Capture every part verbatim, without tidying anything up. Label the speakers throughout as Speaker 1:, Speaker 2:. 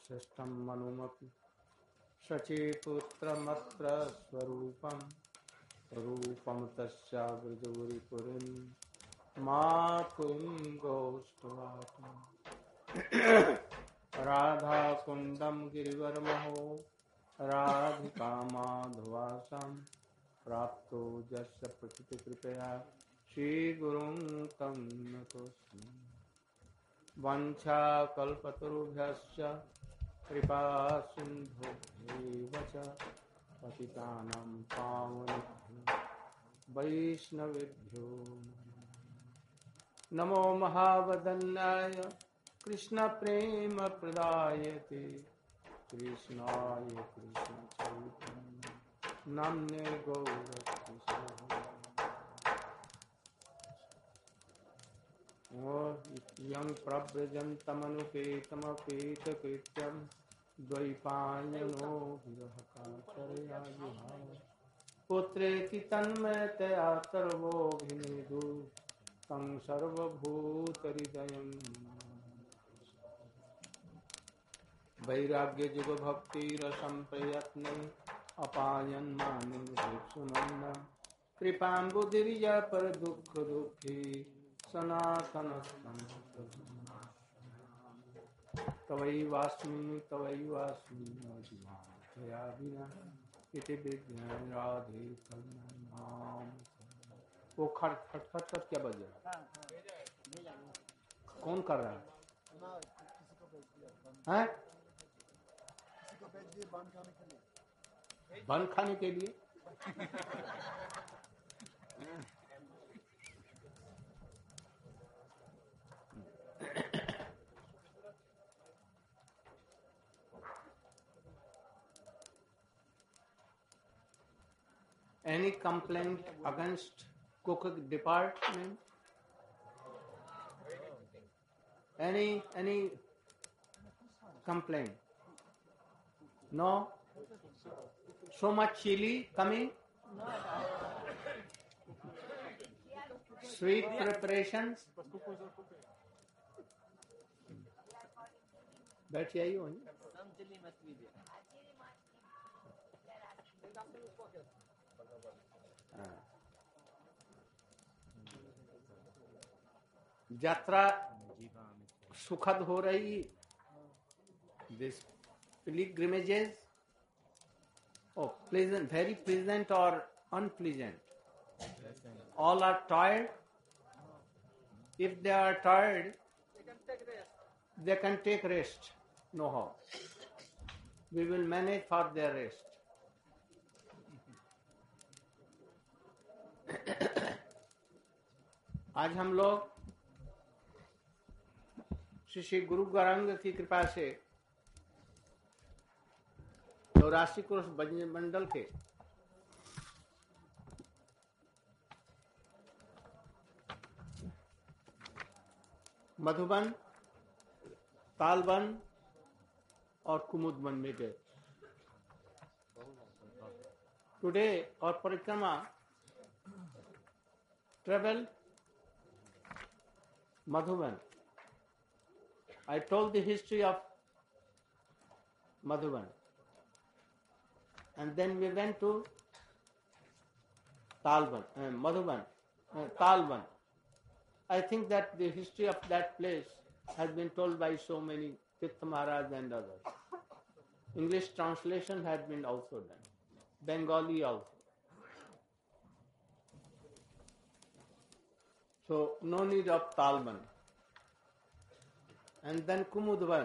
Speaker 1: श्रेष्ठं मनुमपि शचीपुत्रमत्र स्वरूपं रूपं तस्या वृजोरिपुरीं मातुं गौष्ठवाटं राधाकुण्डं गिरिवरमहो राधिका माधवासं प्राप्तो यस्य प्रकृतिकृपया श्रीगुरुं तं नतोऽस्मि। वंशाकल्पतरुभ्यश्च कृपा सिन्धुभ्यैव च पतितानां पावनेभ्यो वैष्णवेभ्यो नमो महावदन्याय कृष्णप्रेमप्रदायते कृष्णाय कृष्णचैतन्य नाम्ने गौरकृष्ण यं प्रव्रजन्तमनुपेतमपेतकृत्यं द्वैपायनो विरहकातरयायुः पुत्रेति तन्मयतया सर्वोऽभिनेदु तं सर्वभूतहृदयं वैराग्ययुगभक्तिरसं प्रयत्ने अपायन् मानिं सुनन्दं कृपाम्बुधिर्य परदुःखदुःखी सनातनस्तं तवैवास्मि तवैवास्मि त्वया विना इति विज्ञान राधे कल्याण। वो खट खट खट खट क्या बज रहा है? कौन कर रहा है? हैं? बन खाने के लिए? Any complaint against cook department? Any any complaint? No? So much chili coming? Sweet preparations? बैठ जाइए वहीं। यात्रा सुखद हो रही। This pilgrimages, oh, pleasant, very pleasant or unpleasant. All are tired. If they are tired, they can take rest. No how. We will manage for their rest. आज हम लोग श्री श्री गुरु गौरांग की कृपा से चौरासी कोष भजन मंडल के मधुबन, तालबन और कुमुदबन में गए। टुडे और परिक्रमा travel Madhuban. I told the history of Madhuban, and then we went to Talban, uh, Madhuban, uh, Talban. I think that the history of that place has been told by so many Tirtha Maharaj and others. English translation had been also done, Bengali also. So no need of Talban. And then Kumudban.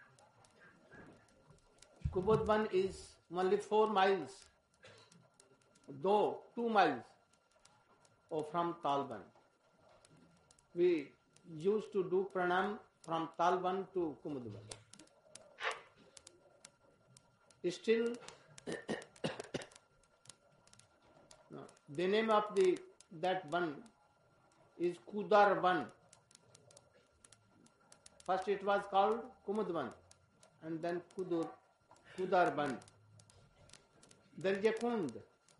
Speaker 1: Kumudban is only four miles, though two miles oh, from Talban. We used to do pranam from Talban to Kumudban. Still, no, the name of the that one is Kudarban. First it was called Kumudban and then Kudur, Kudarban. There is a kund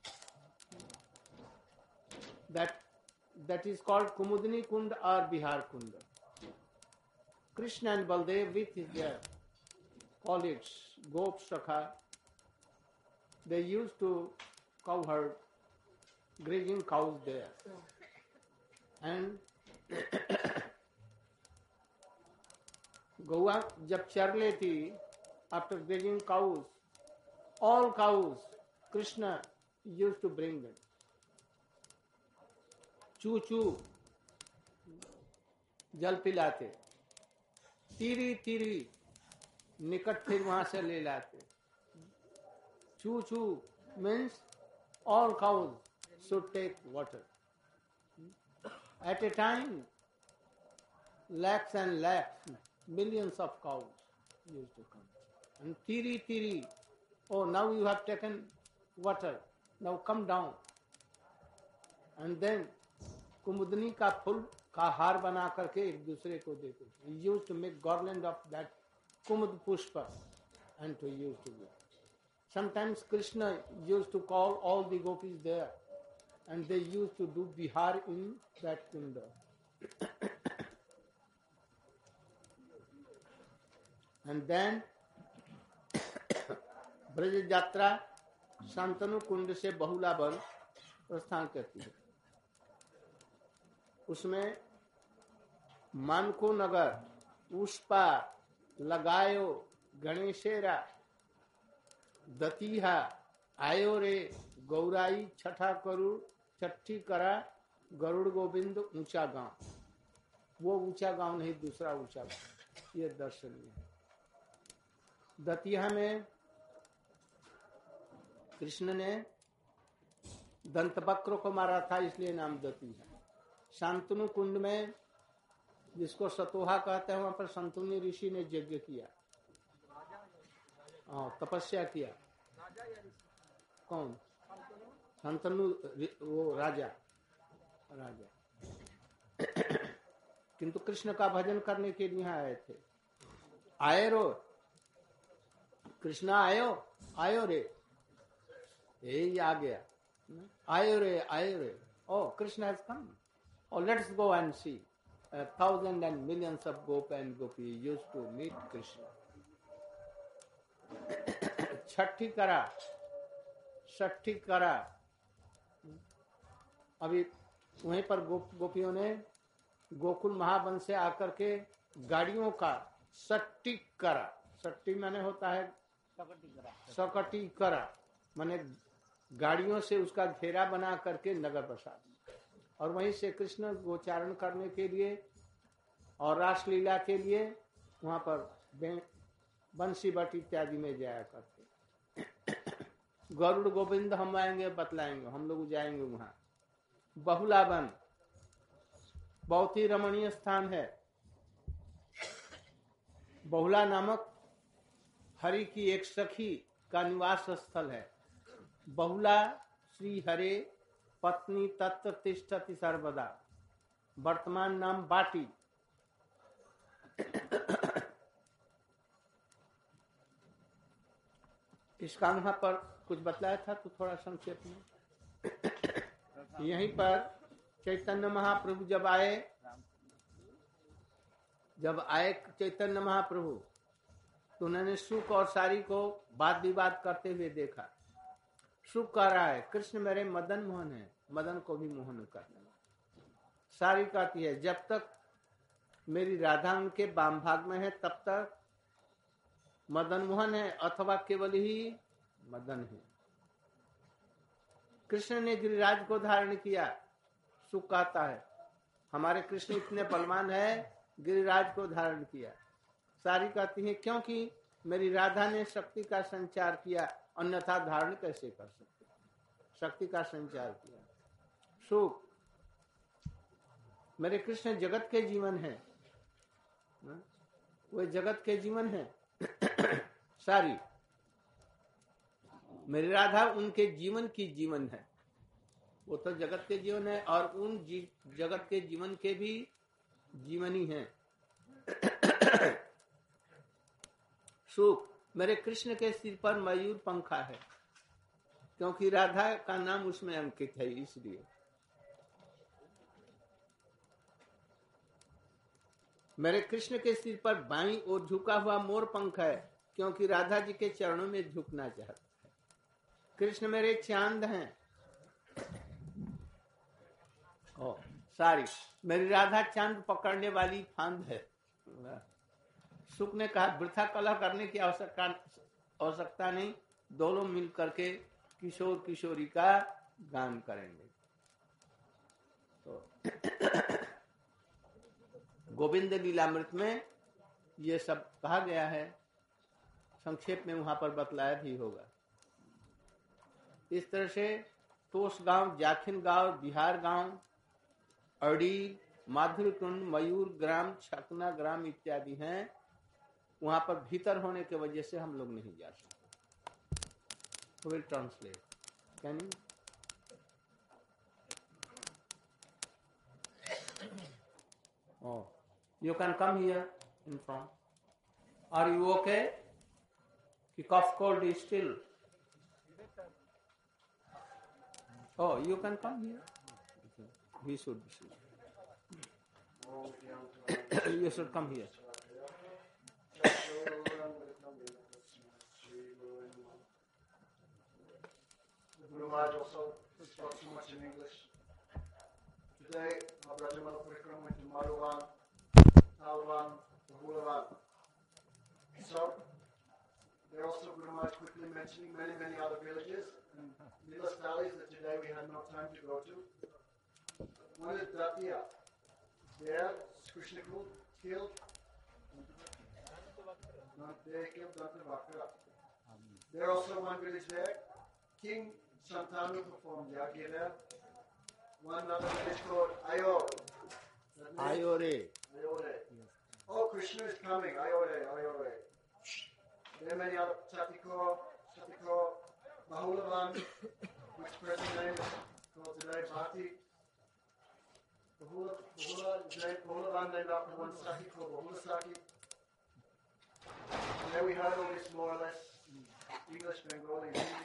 Speaker 1: that that is called Kumudni Kund or Bihar Kund. Krishna and Baldev with is there. colleagues, Gop Sakha, they used to cow herd, grazing cows there. And गौआ जब चर लेती, after grazing cows, all cows, Krishna used to bring them. चू चू जल पिलाते, तीरी तीरी निकट फिर वहां से ले लाते. चू चू means all cows should take water. At a time, lakhs and lakhs, millions of cows used to come. And tiri tiri, oh, now you have taken water, now come down. And then कुमुदनी का फूल का हार बना करके एक दूसरे को देते. He used to make garland of that kumud pushpa and to use to give. Sometimes Krishna used to call all the gopis there, and they used to do bihar in that kunda. And then Braj यात्रा शांतनु कुंड से बहुला one प्रस्थान करती है. उसमें मानको नगर, पुष्पा, लगायो, गणेशेरा, दतीहा, आयो रे, गौराई, छठा करुड़, छठी करा, गरुड़ गोविंद, ऊंचा गांव. वो ऊंचा गांव नहीं, दूसरा ऊंचा गांव. ये दर्शनीय है. दतीहा में कृष्ण ने दंतवक्र को मारा था, इसलिए नाम दतीहा. शांतनु कुंड में, जिसको सतोहा कहते हैं, वहां पर शांतनु ऋषि ने यज्ञ किया, तपस्या किया. कौन? शांतनु, वो राजा राजा किंतु कृष्ण का भजन करने के लिए आए थे. आए रो कृष्ण, आयो आयो रे, यही आ गया. आयो रे आयो रे, oh Krishna has come. Oh, let's go and see. A thousand and millions of Gop and Gopi used to meet Krishna. छठी करा, छठी करा. अभी वहीं पर गोप गोपियों ने गोकुल महावन से आकर के गाड़ियों का सट्टी करा. सट्टी माने होता है सकटी करा, माने गाड़ियों से उसका घेरा बना करके नगर प्रसाद. और वहीं से कृष्ण गोचारण करने के लिए और रासलीला के लिए वहां पर बंसी बट इत्यादि में जाया करते. गरुड़ गोविंद हम आएंगे, बतलाएंगे, हम लोग जाएंगे वहां. बहुलावन बहुत ही रमणीय स्थान है. बहुला नामक हरि की एक सखी का निवास स्थल है. बहुला श्री हरे पत्नी तत्र तिष्ठति सर्वदा. वर्तमान नाम बाटी. इसका वहां पर कुछ बतलाया था, तो थोड़ा संक्षेप में. यहीं पर चैतन्य महाप्रभु जब आए, जब आए चैतन्य महाप्रभु, तो उन्होंने शुक और सारी को वाद विवाद करते हुए देखा. शुक कह रहा है कृष्ण मेरे मदन मोहन है, मदन को भी मोहन करना. सारी कहती है जब तक मेरी राधा उनके वाम भाग में है तब तक मदन मोहन है, अथवा केवल ही मदन है. कृष्ण ने गिरिराज को धारण किया. सुख कहता है हमारे कृष्ण इतने बलवान है, गिरिराज को धारण किया. सारी कहती है क्योंकि मेरी राधा ने शक्ति का संचार किया, अन्यथा धारण कैसे कर सकते. शक्ति का संचार किया. सुख मेरे कृष्ण जगत के जीवन है, वो जगत के जीवन है. सारी मेरी राधा उनके जीवन की जीवन है. वो तो जगत के जीवन है और उन जी, जगत के जीवन के भी जीवनी है. सुख मेरे कृष्ण के सिर पर मयूर पंखा है, क्योंकि राधा का नाम उसमें अंकित है, इसलिए. मेरे कृष्ण के सिर पर बाईं ओर झुका हुआ मोर पंख है, क्योंकि राधा जी के चरणों में झुकना चाहता है। कृष्ण मेरे चांद हैं। ओ सारी मेरी राधा चांद पकड़ने वाली फांद है। सुख ने कहा वृथा कलह करने की आवश्यकता आवश्यकता नहीं, दोनों मिल करके किशोर किशोरी का गान करेंगे। तो गोविंद लीलामृत में ये सब कहा गया है, संक्षेप में वहां पर बतलाया भी होगा। इस तरह से तोस गांव, जाखिन गांव, बिहार गांव, अड़ी, माधुरी कुंड, मयूर ग्राम, छकना ग्राम इत्यादि हैं। वहां पर भीतर होने की वजह से हम लोग नहीं जा सकते। Will translate can you? Oh, you can come here in front. Are you okay? The cough cold is still. Oh, you can come here. We should be sure. You should come here.
Speaker 2: Guru Maharaj also spoke so much in English. Today, our brother Malapurikram went to Maruvan, Talvan, Bahulavan. So, they're also Guru Maharaj quickly mentioning many, many other villages and Nilas valleys that today we had no time to go to. One is Datia. There, Krishna killed. They killed Dantavakra. There are also one village there. King Santanu performed Yagya there. One other village called Ayor.
Speaker 1: Ayore.
Speaker 2: Ayore. Oh, Krishna is coming. Ayore, Ayore. There are many other Chatiko, Chatiko, Bahulavan, which present name is called today Bhati. Bahula, Bahula, Bahulavan named after one Saki called Bahula Saki. And there we heard all this more or less English, Bengali, Hindi.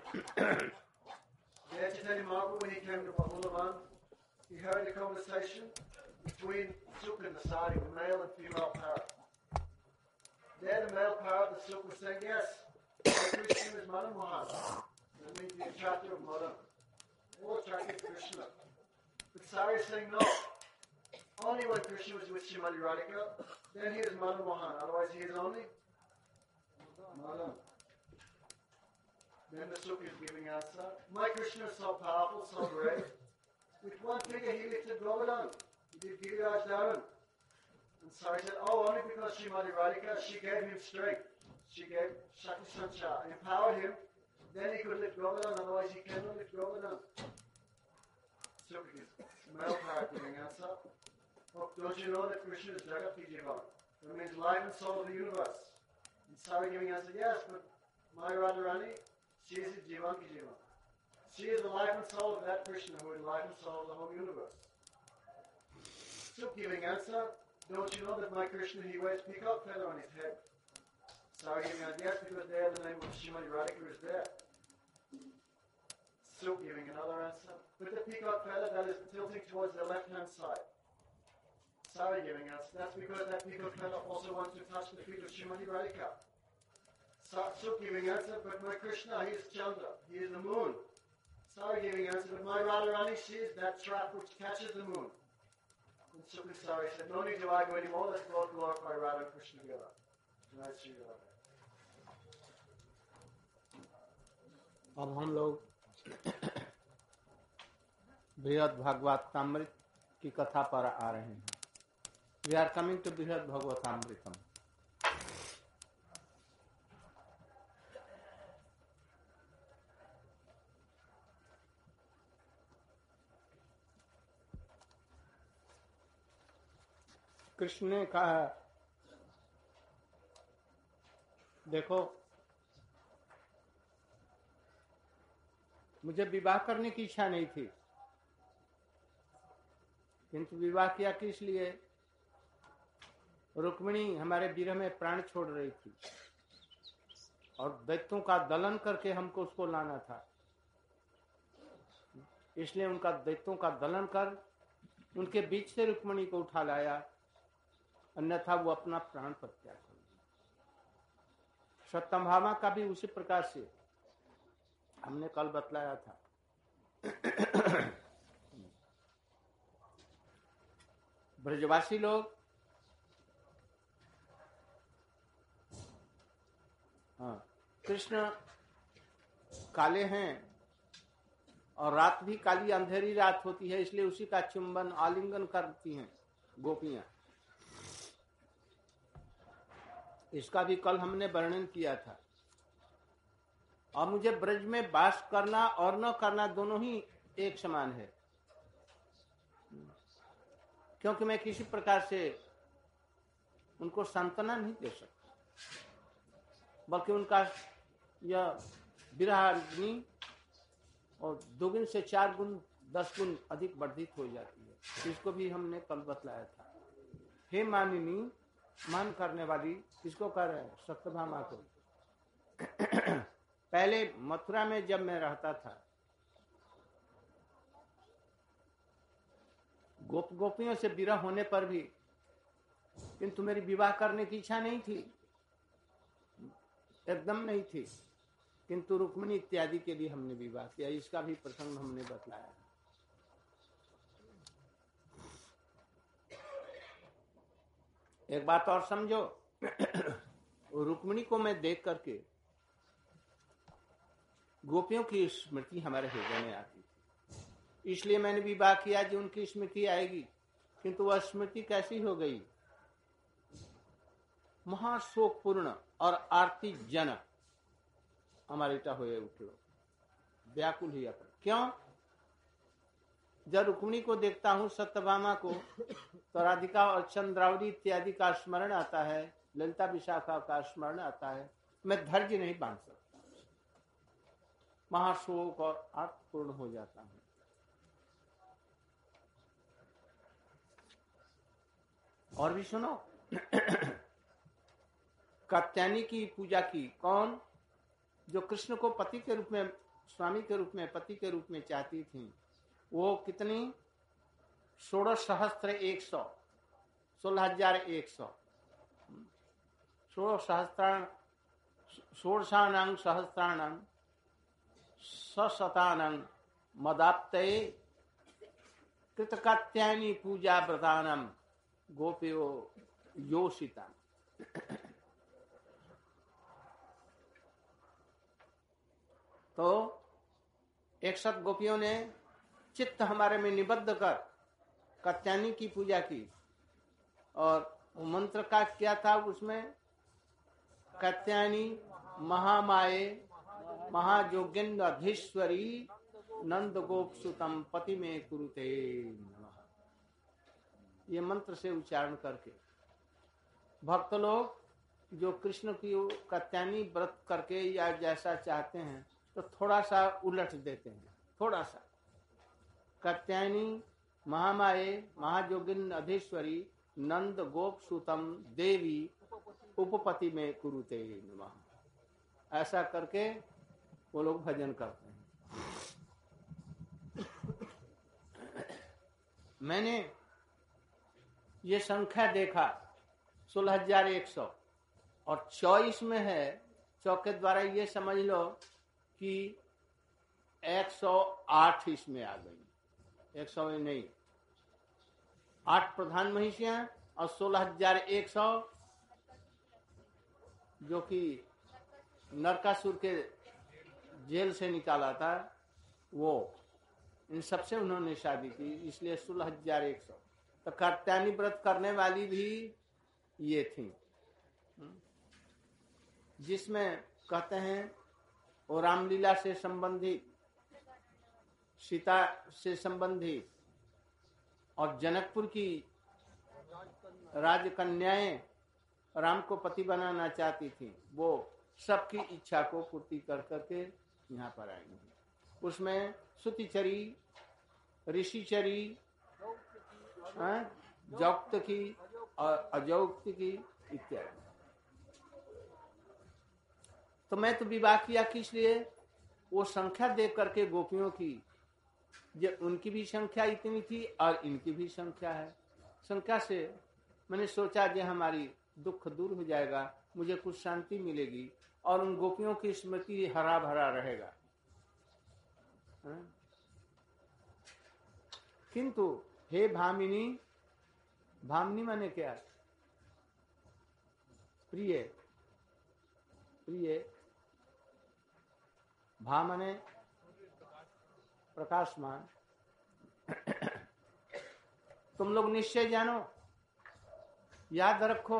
Speaker 2: There, Chaitanya Mahaprabhu, when he came to Bahulavan, he heard a conversation between Sukha and the Sari, the male and female parrot. There, the male parrot, the Sukha, was saying, yes, Krishna is Madan Mohan. That means the attractor of Madan. All attracted Krishna. But Sari is saying, no. Only when Krishna was with Srimati Radhika, then he is Madan Mohan. Otherwise, he is only Madan. Then the Sukha is giving answer. My Krishna is so powerful, so great. With one finger he lifted Govardhan. He did Giriraj Dharan. And Sari said, oh, only because Srimati Radhika, she gave him strength. She gave Shakti Sanchar, empowered him. Then he could lift Govardhan, otherwise he cannot lift Govardhan. Sukha is male parrot giving answer. Oh, don't you know that Krishna is Jagat Ki Jivan? That means life and soul of the universe. And Sari giving answer, yes, but my Radharani, she is the Jivan Ki Jivan. She is the life and soul of that Krishna who is the life and soul of the whole universe. Sukha giving answer, don't you know that my Krishna, he wears peacock feather on his head? Sari giving answer, yes, because there the name of Srimati Radhika is there. Sukha giving another answer, but the peacock feather that is tilting towards the left-hand side. Sari giving answer, that's because that peacock feather also wants to touch the feet of Srimati Radhika. Sukha giving answer, but my Krishna, he is Chandra, he is the moon. Sari giving answer, but my Radharani, she is that trap which catches the moon. And Sukha and Sari said, no need to argue anymore, let's both glorify Radha and Krishna together. Nice to you.
Speaker 1: अब हम लोग बृहद भागवतामृत की कथा पर आ रहे हैं। We are coming to बृहद भागवतामृतम। कृष्ण ने कहा, देखो मुझे विवाह करने की इच्छा नहीं थी, किंतु विवाह किया किस लिए? रुक्मिणी हमारे विरह में प्राण छोड़ रही थी और दैत्यों का दलन करके हमको उसको लाना था, इसलिए उनका दैत्यों का दलन कर उनके बीच से रुक्मिणी को उठा लाया, अन्यथा वो अपना प्राण पर त्याग कर। सत्यभामा का भी उसी प्रकार से हमने कल बतलाया था। ब्रजवासी लोग हाँ कृष्ण काले हैं और रात भी काली अंधेरी रात होती है, इसलिए उसी का चुंबन आलिंगन करती हैं गोपियां। इसका भी कल हमने वर्णन किया था। और मुझे ब्रज में वास करना और न करना दोनों ही एक समान है, क्योंकि मैं किसी प्रकार से उनको सांत्वना नहीं दे सकता, बल्कि उनका यह विरह अग्नि और दो गुण से चार गुण दस गुण अधिक वर्धित हो जाती है। इसको भी हमने कल बतलाया था। हे मानिनी, मान करने वाली किसको कह रहे हैं? सत्यभामा को। पहले मथुरा में जब मैं रहता था, गोप गोपियों से विरह होने पर भी किंतु मेरी विवाह करने की इच्छा नहीं थी, एकदम नहीं थी, किंतु रुक्मिणी इत्यादि के लिए हमने विवाह किया। इसका भी प्रसंग हमने बतलाया। एक बात और समझो, रुक्मिणी को मैं देख करके गोपियों की स्मृति हमारे हृदय में आती थी, इसलिए मैंने विवाह किया जो उनकी स्मृति आएगी। किंतु वह स्मृति कैसी हो गई? महाशोकपूर्ण और आरती जनक हमारे हुए उठलो, व्याकुल ही अपन। क्यों? जब रुक्मिणी को देखता हूँ, सत्यभामा को, तो राधिका और चंद्रावली इत्यादि का स्मरण आता है, ललिता विशाखा का स्मरण आता है। मैं धैर्य नहीं बांध सकता, महाशोक और आर्तपूर्ण हो जाता हूँ। और भी सुनो, कात्यायनी की पूजा की। कौन? जो कृष्ण को पति के रूप में, स्वामी के रूप में, पति के रूप में चाहती थी। वो कितनी? सोलह सहस्त्र एक सौ सोलह हजार एक सौ सोलह सहस्त्राण षोडशानां सहस्त्राणां सशतानां मदाप्तये कृतकात्यायनी पूजा व्रतानां गोपियो योषिता। तो एक सत गोपियों ने चित्त हमारे में निबद्ध कर कात्यायनी की पूजा की। और मंत्र का क्या था उसमें? कात्यायनी महामाये महाजोगिंद्रधीश्वरी नंद गोप सुतम पति में कुरुते नमः। ये मंत्र से उच्चारण करके भक्त लोग जो कृष्ण की कात्यायनी व्रत करके या जैसा चाहते हैं तो थोड़ा सा उलट देते हैं, थोड़ा सा। कात्यायनी महामाये महाजोगिन अधीश्वरी नंद गोप सुतम देवी उपपति में कुरुते नमः। ऐसा करके वो लोग भजन करते हैं। मैंने ये संख्या देखा सोलह हजार एक सौ और चौबीस में है। चौके द्वारा ये समझ लो कि एक सौ आठ इसमें आ गई। एक सौ नहीं, आठ प्रधान महिषियां और सोलह हजार एक सौ जो कि नरकासुर के जेल से निकाला था, वो इन सबसे उन्होंने शादी की, इसलिए सोलह हजार एक सौ। तो कात्यायनी व्रत करने वाली भी ये थी, जिसमें कहते हैं वो रामलीला से संबंधित, सीता से संबंधित और जनकपुर की राजकन्याएं राम को पति बनाना चाहती थी। वो सबकी इच्छा को पूर्ति कर करके यहाँ पर आएंगे। उसमें सुतिचरी, ऋषिचरी, जौक्त की और अजौक्त की इत्यादि। तो मैं तो विवाह किया किस लिए? वो संख्या देख करके गोपियों की, जो उनकी भी संख्या इतनी थी और इनकी भी संख्या है। संख्या से मैंने सोचा जो हमारी दुख दूर हो जाएगा, मुझे कुछ शांति मिलेगी और उन गोपियों की स्मृति हरा भरा रहेगा। हाँ? किंतु हे भामिनी, भामिनी माने क्या? प्रिय, प्रिय, भा माने प्रकाशमान। तुम लोग निश्चय जानो, याद रखो,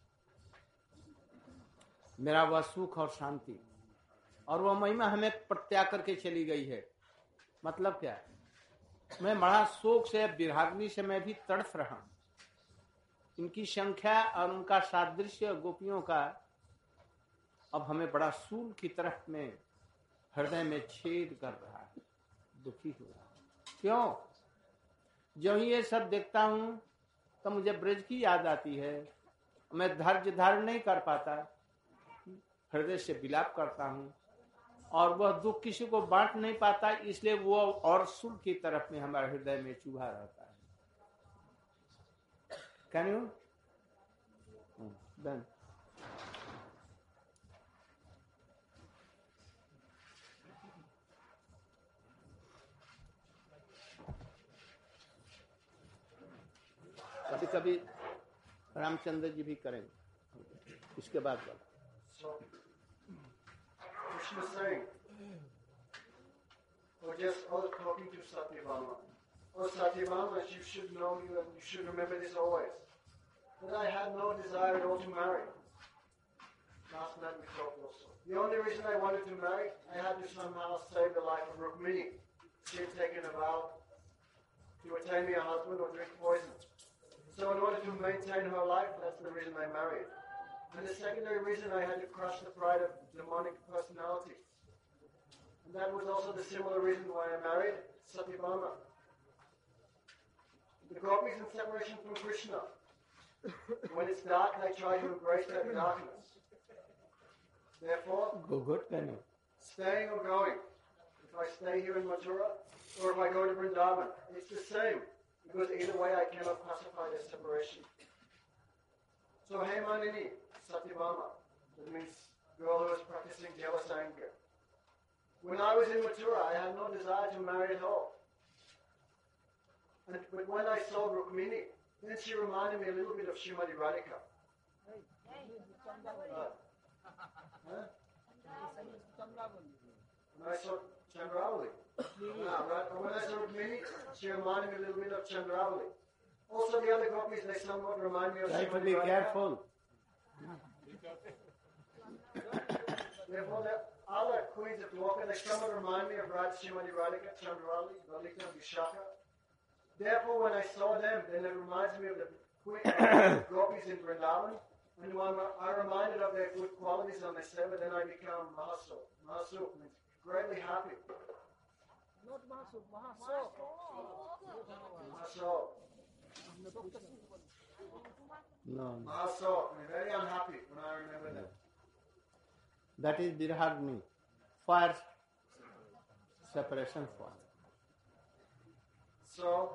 Speaker 1: मेरा वह सुख और शांति और वह महिमा हमें प्रत्याग करके चली गई है। मतलब क्या? मैं बड़ा शोक से, विराग्नि से मैं भी तड़फ रहा हूं। इनकी संख्या और उनका सादृश्य गोपियों का अब हमें बड़ा सूल की तरफ में हृदय में छेद कर रहा है, दुखी हो रहा है। क्यों? जो ही ये सब देखता हूं तो मुझे ब्रज की याद आती है। मैं धैर्य धारण नहीं कर पाता, हृदय से विलाप करता हूं और वह दुख किसी को बांट नहीं पाता, इसलिए वो और सुल की तरफ में हमारे हृदय में चूहा रहता है। कैन यू देन कभी कभी रामचंद्र जी भी करेंगे, इसके बाद बोला।
Speaker 2: So, Krishna saying, or just I was talking to Satyabhama. Oh Satyabhama, you should know, you, you should remember this always, that I had no desire at all to marry. Last night we talked also. The only reason I wanted to marry, I had to somehow save the life of Rukmini. She had taken a vow to attain me a husband or drink poison. So in order to maintain her life, that's the reason I married. And the secondary reason, I had to crush the pride of demonic personalities. And that was also the similar reason why I married Satyabhama. The gopis in separation from Krishna. When it's dark, they try to embrace that darkness. Therefore,
Speaker 1: go good, can you?
Speaker 2: Staying or going. If I stay here in Mathura, or if I go to Vrindavan, it's the same. Because either way, I cannot pacify their separation. So, Hey Manini, Satyabhama, that means girl who is practicing jealous anger. When I was in Mathura, I had no desire to marry at all. And, but when I saw Rukmini, then she reminded me a little bit of Srimati Radhika. Uh, huh? When I saw Chandravali. Ah, right. When I saw Rukmini, she reminded me a little bit of Chandravali. Also, the other gopis, they somewhat remind me of
Speaker 1: Try to
Speaker 2: Srimati
Speaker 1: be
Speaker 2: Radhika.
Speaker 1: careful.
Speaker 2: Therefore, the other queens of Dwarka, they somewhat remind me of Radha, Srimati Radhika, Chandravali, Lalita, Vishaka. Therefore, when I saw them, then it reminds me of the queen gopis in Vrindavan. And when I reminded of their good qualities on the seva, then I become Mahaso. Mahaso means greatly happy.
Speaker 3: Not Mahaso, Mahaso.
Speaker 2: Mahaso.
Speaker 1: No, no.
Speaker 2: Mahaso. I'm very unhappy when I remember them.
Speaker 1: That is Viragni, fire separation fire.
Speaker 2: So,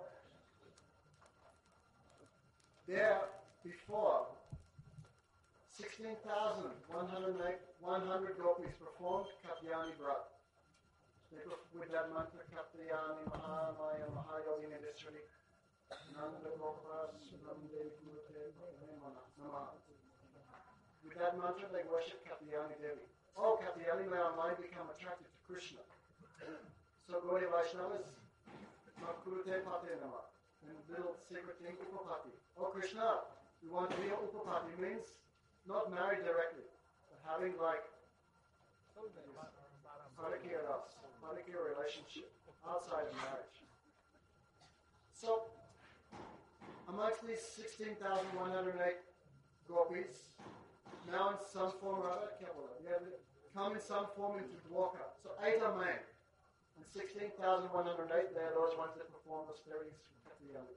Speaker 2: there before, sixteen thousand one hundred gopis performed Katyayani Vrat. They performed with that mantra, Katyayani Mahamaya Mahayogini Visri, Nanda Gopas, Namadevi Gurute, Namaha. With that mantra, they worship Katyayani Devi. Oh, Katyayani, may our mind become attracted to Krishna. So, Gaudiya Vaishnavas, Makurute Pate Nama, and little secret thing, Upapati. Oh, Krishna, we want to be an Upapati. Means not married directly, but having like Parakya Ras, Parakya relationship outside of marriage. So, amongst these sixteen thousand one hundred eight gopis, now in some form or other, they have come in some form into Dwarka. So eight are main, and sixteen thousand one hundred eight, they are those ones that perform austerities at the end.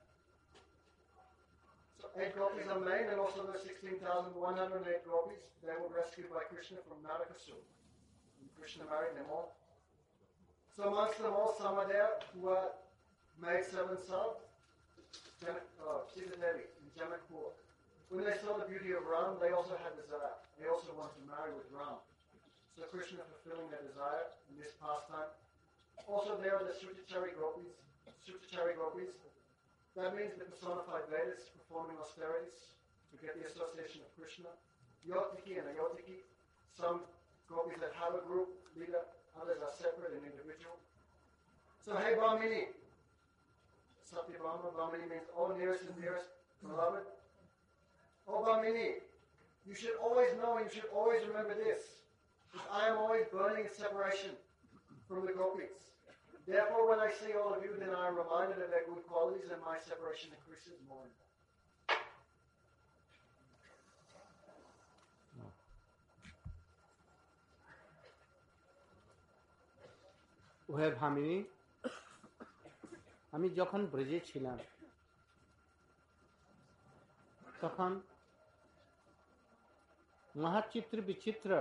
Speaker 2: So eight gopis are main, and also those sixteen thousand one hundred eight gopis, they were rescued by Krishna from Narakasura. And Krishna married them all. So amongst them all, some are there who are made seven sub, Janak, uh, Sita Devi in Jamakpur. when they saw the beauty of Ram, they also had desire. They also wanted to marry with Ram. So Krishna fulfilling their desire in this pastime. Also there are the Sutachari gopis. Sutachari gopis. That means the personified Vedas performing austerities to get the association of Krishna. Yotiki and Ayotiki. Some gopis that have a group leader, others are separate and individual. So hey Brahmini. Satya Brahma, Brahmini means oh nearest and dearest beloved. Oh Brahmini, you should always know and you should always remember this. That I am always burning in separation from the gopis. Therefore, when I see all of you, then I am reminded of their good qualities and my separation to Krishna is more important.
Speaker 1: ওহে ভামিনী, আমি যখন ব্রজে ছিলাম তখন মহাচিত্র বিচিত্র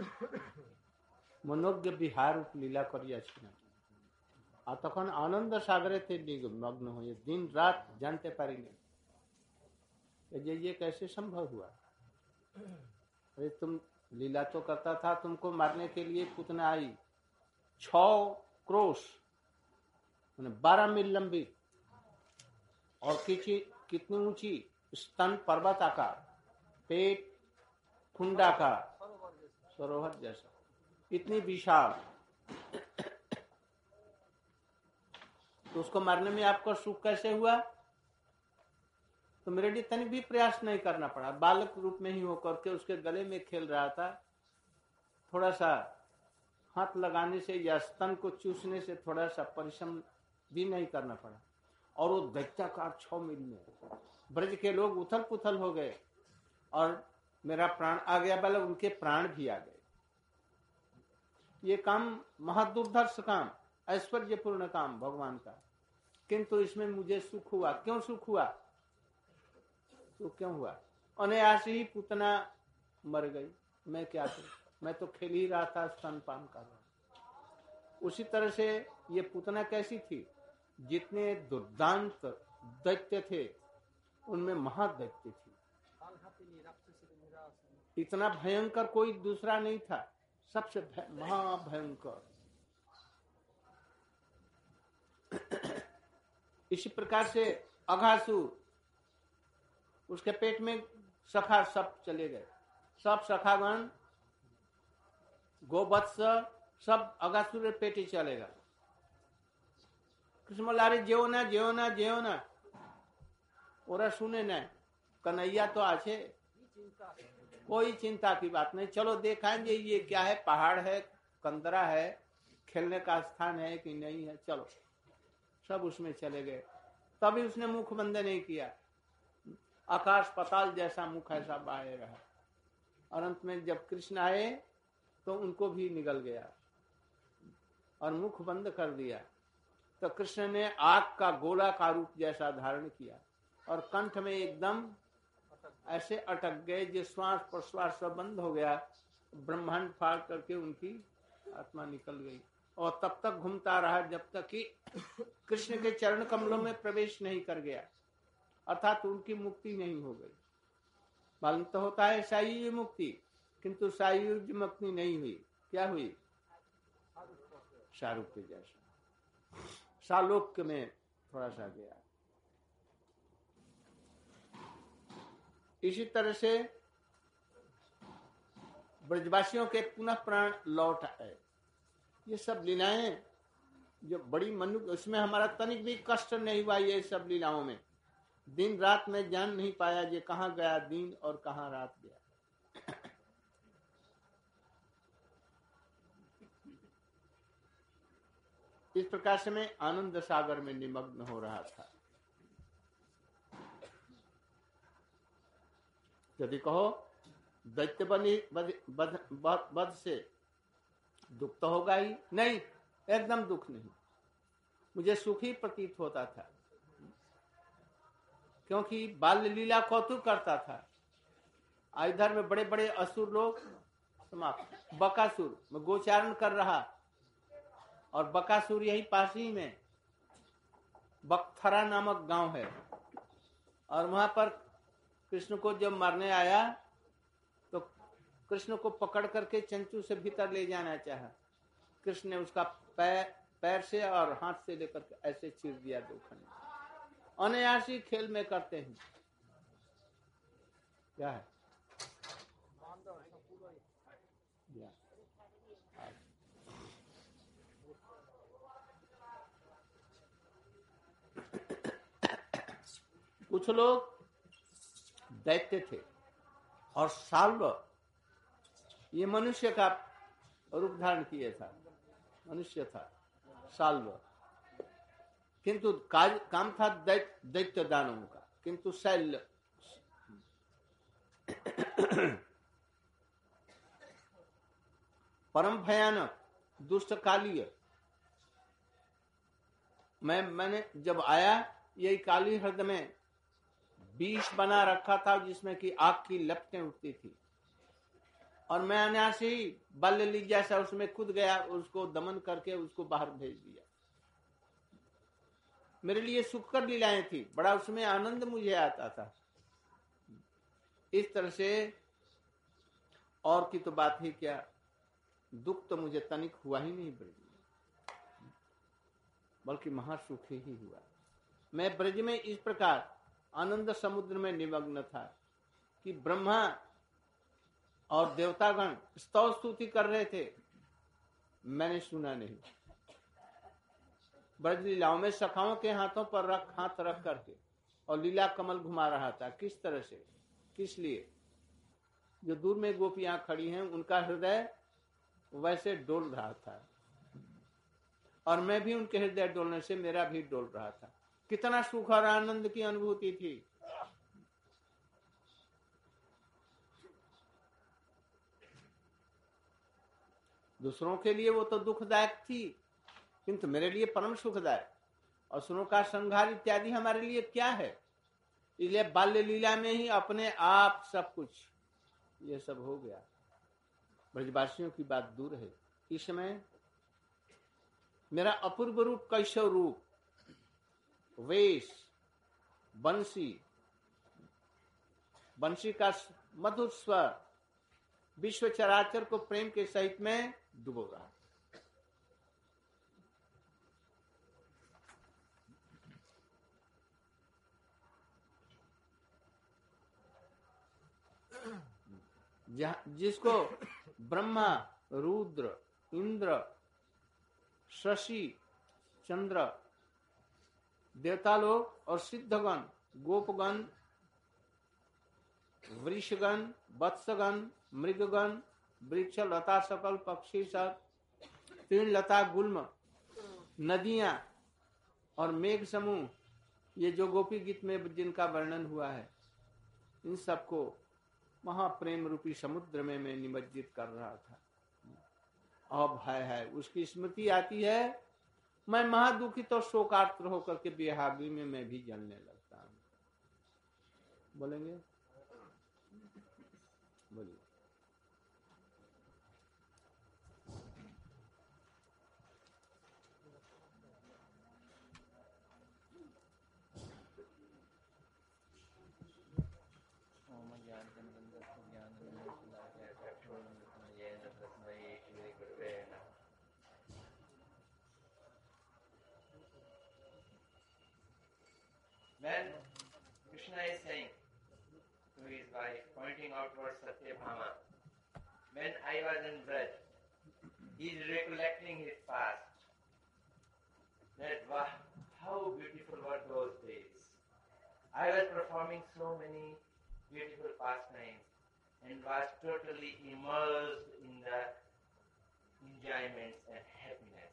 Speaker 1: মনোজ্ঞ বিহার লীলা করিয়াছিলাম। আর তখন আনন্দ সাগরেতে मग्न हुए, दिन रात जानते पारेंगे ये ये कैसे संभव हुआ। अरे तुम लीला तो करता था, तुमको मारने के लिए पूतना आई, छह क्रोश बारह मील लंबी और किची कितनी ऊंची, स्तन पर्वत आकार, पेट कुंडाकार, सरोवर जैसा, इतनी विशाल। तो उसको मारने में आपको सुख कैसे हुआ? तो मेरे लिए तनिक भी प्रयास नहीं करना पड़ा। बालक रूप में ही होकर के उसके गले में खेल रहा था। थोड़ा सा हाथ लगाने से या स्तन को चूसने से थोड़ा सा परिश्रम भी नहीं करना पड़ा। और वो दैत्याकार छह मील में ब्रज के लोग उथल पुथल हो गए और मेरा प्राण आ गया, बल्कि उनके प्राण भी आ गए। ये काम महादुर्धर्ष काम, ऐश्वर्यपूर्ण काम भगवान का, किंतु इसमें मुझे सुख हुआ। क्यों सुख हुआ? तो क्यों हुआ? अनायास ही पूतना मर गई, मैं क्या करूं? मैं तो खेल ही रहा था, स्तनपान कर रहा। उसी तरह से ये पूतना कैसी थी? जितने दुर्दांत दैत्य थे उनमें महादैत्य थी। इतना भयंकर कोई दूसरा नहीं था, सबसे महाभयंकर। इसी प्रकार से अघासुर, उसके पेट में सखा सब चले गए, सब सखागण गोवत्स सब अघासुर पेट ही चलेगा। कृष्ण लारे जेओ ना जेओ ना जेओ ना, ओरा सुने ना, कन्हैया तो आछे, कोई चिंता की बात नहीं, चलो देखाएंगे ये क्या है, पहाड़ है, कंदरा है, खेलने का स्थान है कि नहीं है, चलो। सब उसमें चले गए। तभी उसने मुख बंद नहीं किया, आकाश पताल जैसा मुख ऐसा बाहे रहा। और अंत में जब कृष्ण आए तो उनको भी निगल गया और मुख बंद कर दिया। तो कृष्ण ने आग का गोला का रूप जैसा धारण किया और कंठ में एकदम ऐसे अटक गए, जो श्वास प्रश्वास सब बंद हो गया, ब्रह्मांड फाड़ करके उनकी आत्मा निकल गई। और तब तक घूमता रहा जब तक कि कृष्ण के चरण कमलों में प्रवेश नहीं कर गया, अर्थात तो उनकी मुक्ति नहीं हो गई। मालूम तो होता है सायुज्य मुक्ति, किंतु सायुज्य मुक्ति नहीं हुई। क्या हुई? शाहरुख के जैसा सालोक्य में थोड़ा सा गया। इसी तरह से ब्रजवासियों के पुनः प्राण लौट आए। ये सब लीलाएं जो बड़ी मनु, उसमें हमारा तनिक भी कष्ट नहीं हुआ। ये सब लीलाओं में दिन रात में जान नहीं पाया ये कहाँ गया दिन और कहाँ रात गया। इस प्रकार से मैं आनंद सागर में निमग्न हो रहा था। यदि कहो दैत्य बनी बध से दुख तो होगा ही नहीं, एकदम दुख नहीं, मुझे सुख ही प्रतीत होता था, क्योंकि बाल लीला कौतुक करता था। इधर में बड़े बड़े असुर लोग समाप्त, बकासुर में गोचारण कर रहा, और बकासुर यही पास ही में बकथरा नामक गांव है, और वहां पर कृष्ण को जब मारने आया तो कृष्ण को पकड़ करके चंचू से भीतर ले जाना चाहा। कृष्ण ने उसका पैर पैर से और हाथ से लेकर के ऐसे चीर दिया दो खंड। अनायासी खेल में करते हैं। क्या है या। कुछ लोग दैत्य थे और साल्व ये मनुष्य का रूप धारण किया था, मनुष्य था साल्व, किंतु काज काम था दैत्य दैत्य दानवों का, किंतु शैल्य परम भयानक दुष्ट कालीय। मैं मैंने जब आया यही काली हृदय में विष बना रखा था जिसमें कि आग की लपटें उठती थी और मैं अनायासी ही बाल्य लीज जैसा उसमें कूद गया, उसको दमन करके उसको बाहर भेज दिया। मेरे लिए सुखकर लीलाएं थी, बड़ा उसमें आनंद मुझे आता था। इस तरह से और की तो बात ही क्या, दुख तो मुझे तनिक हुआ ही नहीं ब्रज में, बल्कि महासुख ही हुआ। मैं ब्रज में इस प्रकार आनंद समुद्र में निमग्न था कि ब्रह्मा और देवतागण स्तव स्तुति कर रहे थे, मैंने सुना नहीं। ब्रज लीलाओं में सखाओं के हाथों पर रख हाथ रख करके और लीला कमल घुमा रहा था। किस तरह से, किस लिए? जो दूर में गोपियां खड़ी हैं उनका हृदय वैसे डोल रहा था और मैं भी उनके हृदय डोलने से मेरा भी डोल रहा था। कितना सुख और आनंद की अनुभूति थी। दूसरों के लिए वो तो दुखदायक थी, किंतु मेरे लिए परम सुखदायक। असुरों का संहार इत्यादि हमारे लिए क्या है? इसलिए बाल्य लीला में ही अपने आप सब कुछ ये सब हो गया। ब्रजवासियों की बात दूर है। इस समय मेरा अपूर्व रूप, कैशव रूप, वेश, बंसी, बंसी का मधुर स्वर विश्व चराचर को प्रेम के सहित में डुबो रहा। जिसको ब्रह्मा, रुद्र, इंद्र, शशि, चंद्र, देवता लोग और सिद्धगण, गोपगण, वृषगण, वत्सगण, मृगगण, वृक्ष, लता, सकल पक्षी, सब तीन लता, गुल्म, नदियां और मेघ समूह, ये जो गोपी गीत में जिनका वर्णन हुआ है, इन सबको महाप्रेम रूपी समुद्र में मैं निमज्जित कर रहा था। अब है है उसकी स्मृति आती है, मैं महादुखित और शोकार्त होकर के बेहागी में मैं भी जलने लगता हूँ। बोलेंगे? बोलिए।
Speaker 4: When Krishna is saying to his wife, pointing out towards Satyabhama, when I was in Braj, he is recollecting his past. That wow, how beautiful were those days. I was performing so many beautiful pastimes and was totally immersed in the enjoyments and happiness.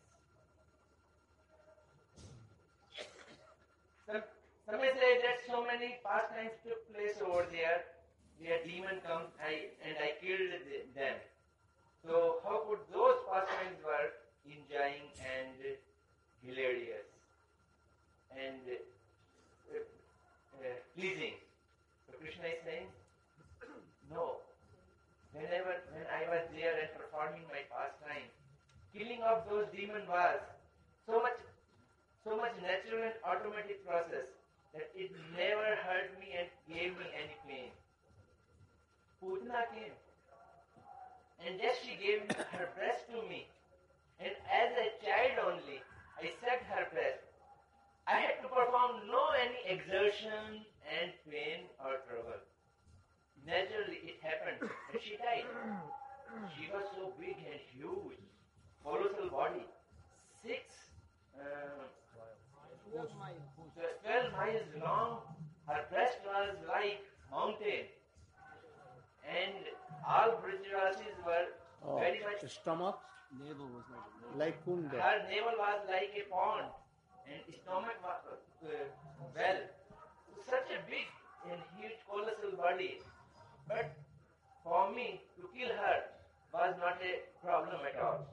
Speaker 4: Some Some may say that so many pastimes took place over there, where demon comes I, and I killed them. So how could those pastimes were enjoying and hilarious and uh, uh, pleasing? So Krishna is saying, no. Whenever when I was there and performing my pastime, killing of those demons was so much, so much natural and automatic process. that it never hurt me and gave me any pain. Putna came, and just she gave her breast to me, and as a child only, I sucked her breast. I had to perform no any exertion and pain or trouble. Naturally, it happened, and she died. She was so big and huge, colossal body, six, uh,
Speaker 3: twelve miles.
Speaker 4: twelve miles long. Her breast was like mountain, and all Brajavasis were
Speaker 1: Oh,
Speaker 4: very much.
Speaker 1: stomach
Speaker 3: Navel was like a navel.
Speaker 1: like Kunda.
Speaker 4: Her navel was like a pond, and stomach was uh, well. Such a big and huge colossal body. But for me to kill her was not a problem at all.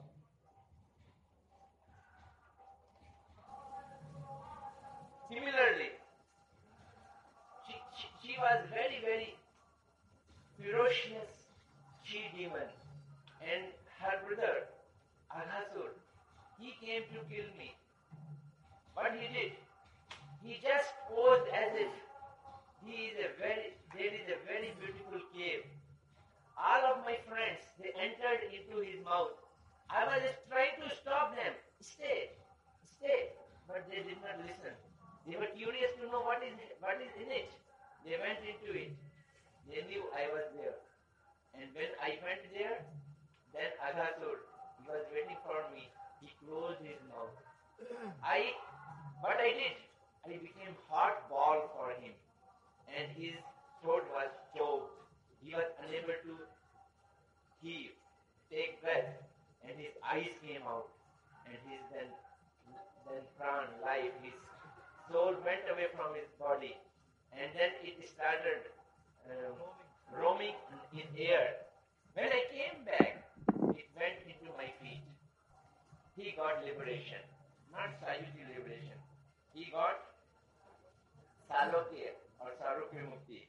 Speaker 4: Similarly, she, she, she was very, very ferocious she demon, and her brother Aghasur, he came to kill me. What he did, he just posed as if he is a very, there is a very beautiful cave. All of my friends, they entered into his mouth. I was just trying to stop them. Stay, stay. But they did not listen. They were curious to know what is what is in it. They went into it. They knew I was there. And when I went there, then Aghasur, he was waiting for me. He closed his mouth. I, what I did, I became hot ball for him. And his throat was choked. He was unable to heave, take breath, and his eyes came out. And his then, then pran, life, his soul went away from his body. And then it started um, roaming in air. When I came back, it went into my feet. He got liberation, not Sayuti liberation. He got Salokya or Sarokya Mukti.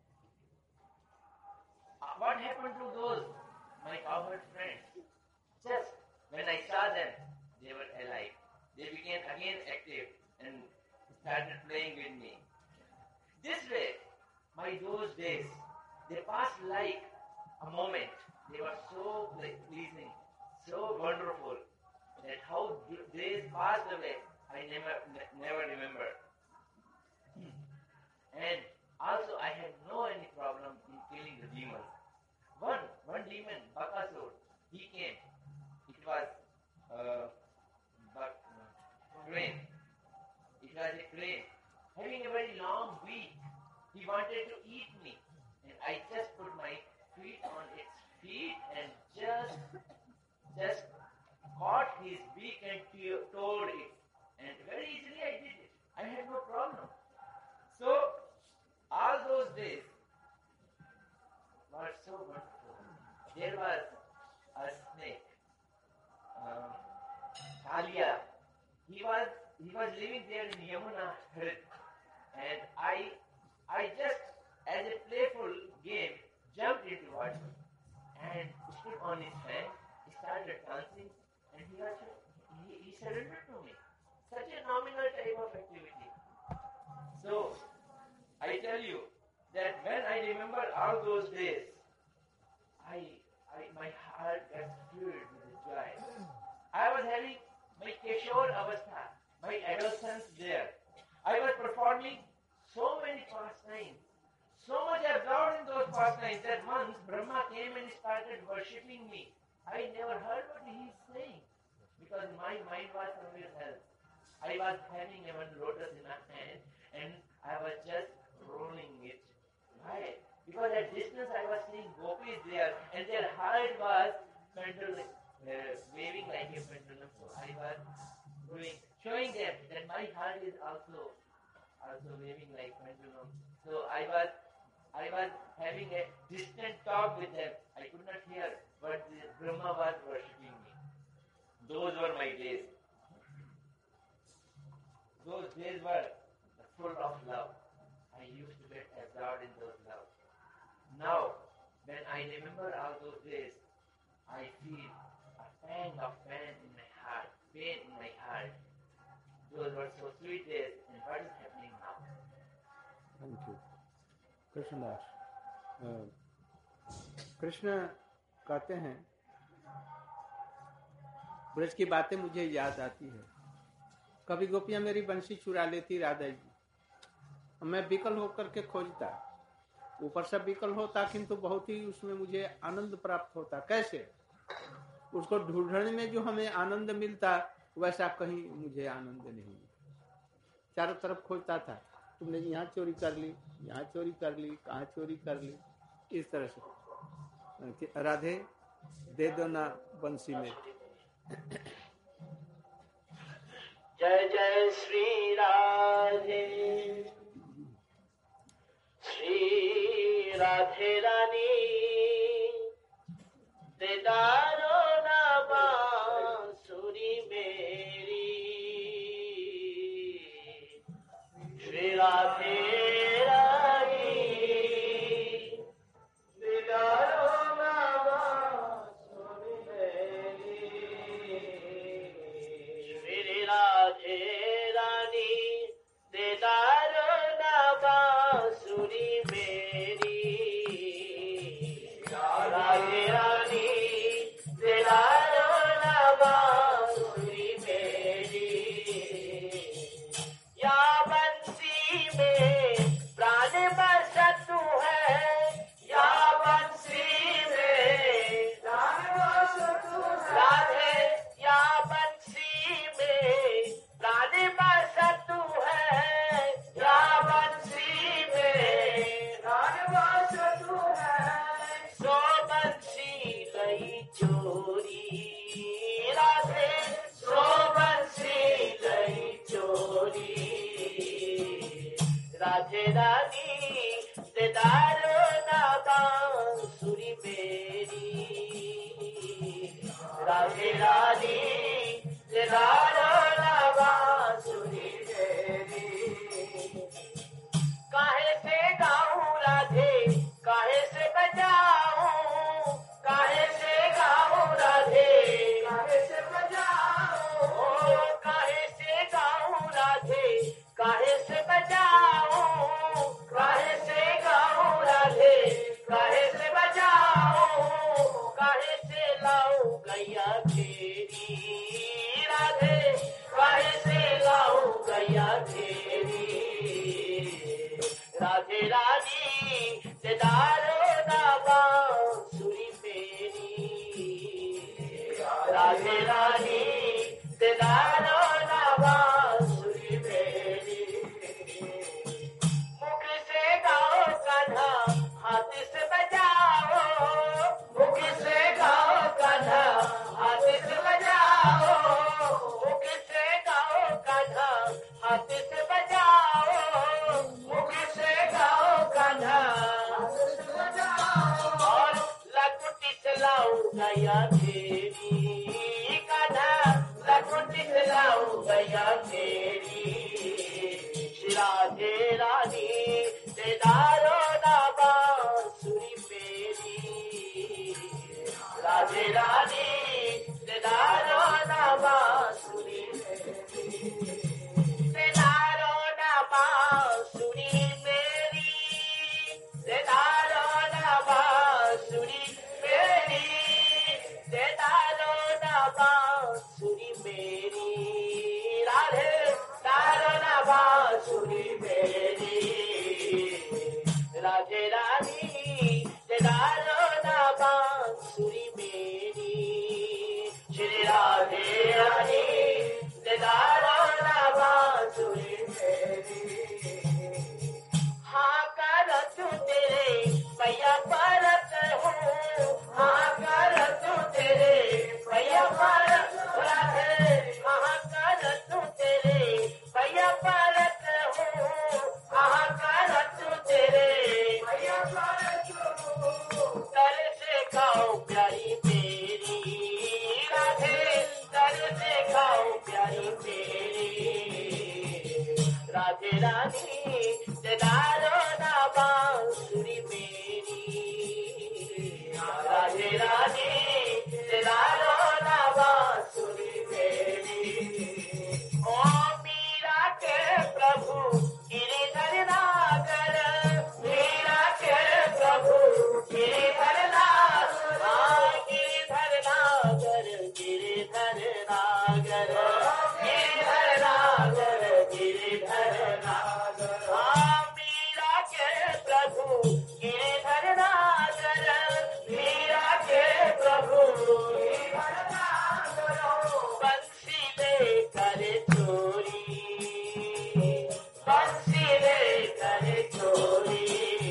Speaker 4: Uh, what happened to those, my cowherd friends? Just when I saw them, they were alive. They became again active and started playing with me. This way, my those days, they passed like a moment. They were so like, pleasing, so wonderful, that how days passed away, I never ne- never remember. And also, I had no any problem in killing the demons. One, one demon, Bakasur, he came. It was uh, but, uh, crane. It was a crane having a very long beak. He wanted to eat me, and I just put my feet on its feet and just, just caught his beak and te- tore it. And very easily I did it. I had no problem. So, all those days were so wonderful. There was a snake, um, Kalia. He was he was living there in Yamuna Hill, and I I just as a playful game jumped into water and stood on his hand, started dancing, and he was he, he surrendered to me. Such a nominal type of activity. So I tell you that when I remember all those days, I, I my heart gets filled with joy. I was having my Kishore Avastha, my adolescence there. I was performing so many pastimes, so much absorbed in those pastimes that once Brahma came and started worshipping me. I never heard what he is saying because my mind was somewhere else. I was having a one lotus in my hand and I was just rolling it. Why? Because at distance I was seeing gopis there and their heart was pendulum, uh, waving like a pendulum. So I was doing, showing them that my heart is also also waving like pendulum. So I was I was having a distant talk with them. I could not hear, but the Brahma was worshipping me. Those were my days. Those days were full of love. I used to get absorbed in those love. Now, when I remember all those days, I feel a pang of pain in my heart, pain in my heart. Those were so sweet days, and what is happening now?
Speaker 1: Thank you. Krishnadas, Krishna कहते हैं, ब्रज की बातें मुझे याद आती है। कभी गोपियां मेरी बंसी चुरा लेती राधा जी, मैं विकल होकर के खोजता, ऊपर से विकल होता किंतु बहुत ही उसमें मुझे आनंद प्राप्त होता। कैसे? उसको ढूंढने में जो हमें आनंद मिलता वैसा कहीं मुझे आनंद नहीं। चारों तरफ खोजता था, तुमने यहाँ चोरी कर ली, यहाँ चोरी कर ली, कहाँ चोरी कर ली, इस तरह से। राधे दे दो ना बंसी में।
Speaker 5: जय जय श्री राधे, श्री राधे रानी, दीदारो ना बांसुरी मेरी, श्री राधे रानी, दीदारो ना बांसुरी मेरी, श्री राधे रानी, दीदारो ना बांसुरी मेरी, राधे रानी, दीदारो ना बांसुरी मेरी, या बंसी में प्राण बसा तू है, या बंसी में प्राण बसा तू है, राधे या बंसी में प्राण बसा तू है, या बंसी में प्राण बसा तू है, सो बंसी गई चोरी, राधे सो बंसी गई चोरी, राधे रानी, दीदारो ना बांसुरी मेरी, राधे रानी, दीदारो ना बांसुरी मेरी, काहे से गाऊं राधे, काहे से बजाऊं, काहे से गाऊं राधे, काहे से बजाऊं, ओ काहे से गाऊं राधे, काहे से बजाऊं, काहे से गाऊं राधे, काहे से बजाऊं, काहे से लाऊं गैया तेरी, राधे काहे से लाऊं गैया तेरी, राधे रानी, दीदारो ना बांसुरी मेरी, राधे रानी, दीदारो ना बांसुरी मेरी, मुख से गाओ कान्हा, हाथ से बजाओ, मुख से गाओ कान्हा, हाथ से बजाओ, मुख से गाओ कान्हा, हाथ से बजाओ, मुख से गाओ कान्हा, हाथ से बजाओ, और लकुटी से लाओ गया तेरी, कान्हा लकुटी से लाओ गया तेरी, श्री राधे रानी, दीदारो ना बांसुरी मेरी, राधे रानी, दीदारो ना बांसुरी मेरी, दीदारो ना बांसुरी मेरी, दीदारो ना बांसुरी मेरी, दीदारो ना बांसुरी मेरी, राधे दारो ना बांसुरी मेरी, गिरिधर नागर गिरिधर नागर गिरिधर नागर हाँ मीरा के प्रभु गिरिधर नागर मीरा के प्रभु गिरिधर नागर बंसी लेकर चोरी बंसी लेकर चोरी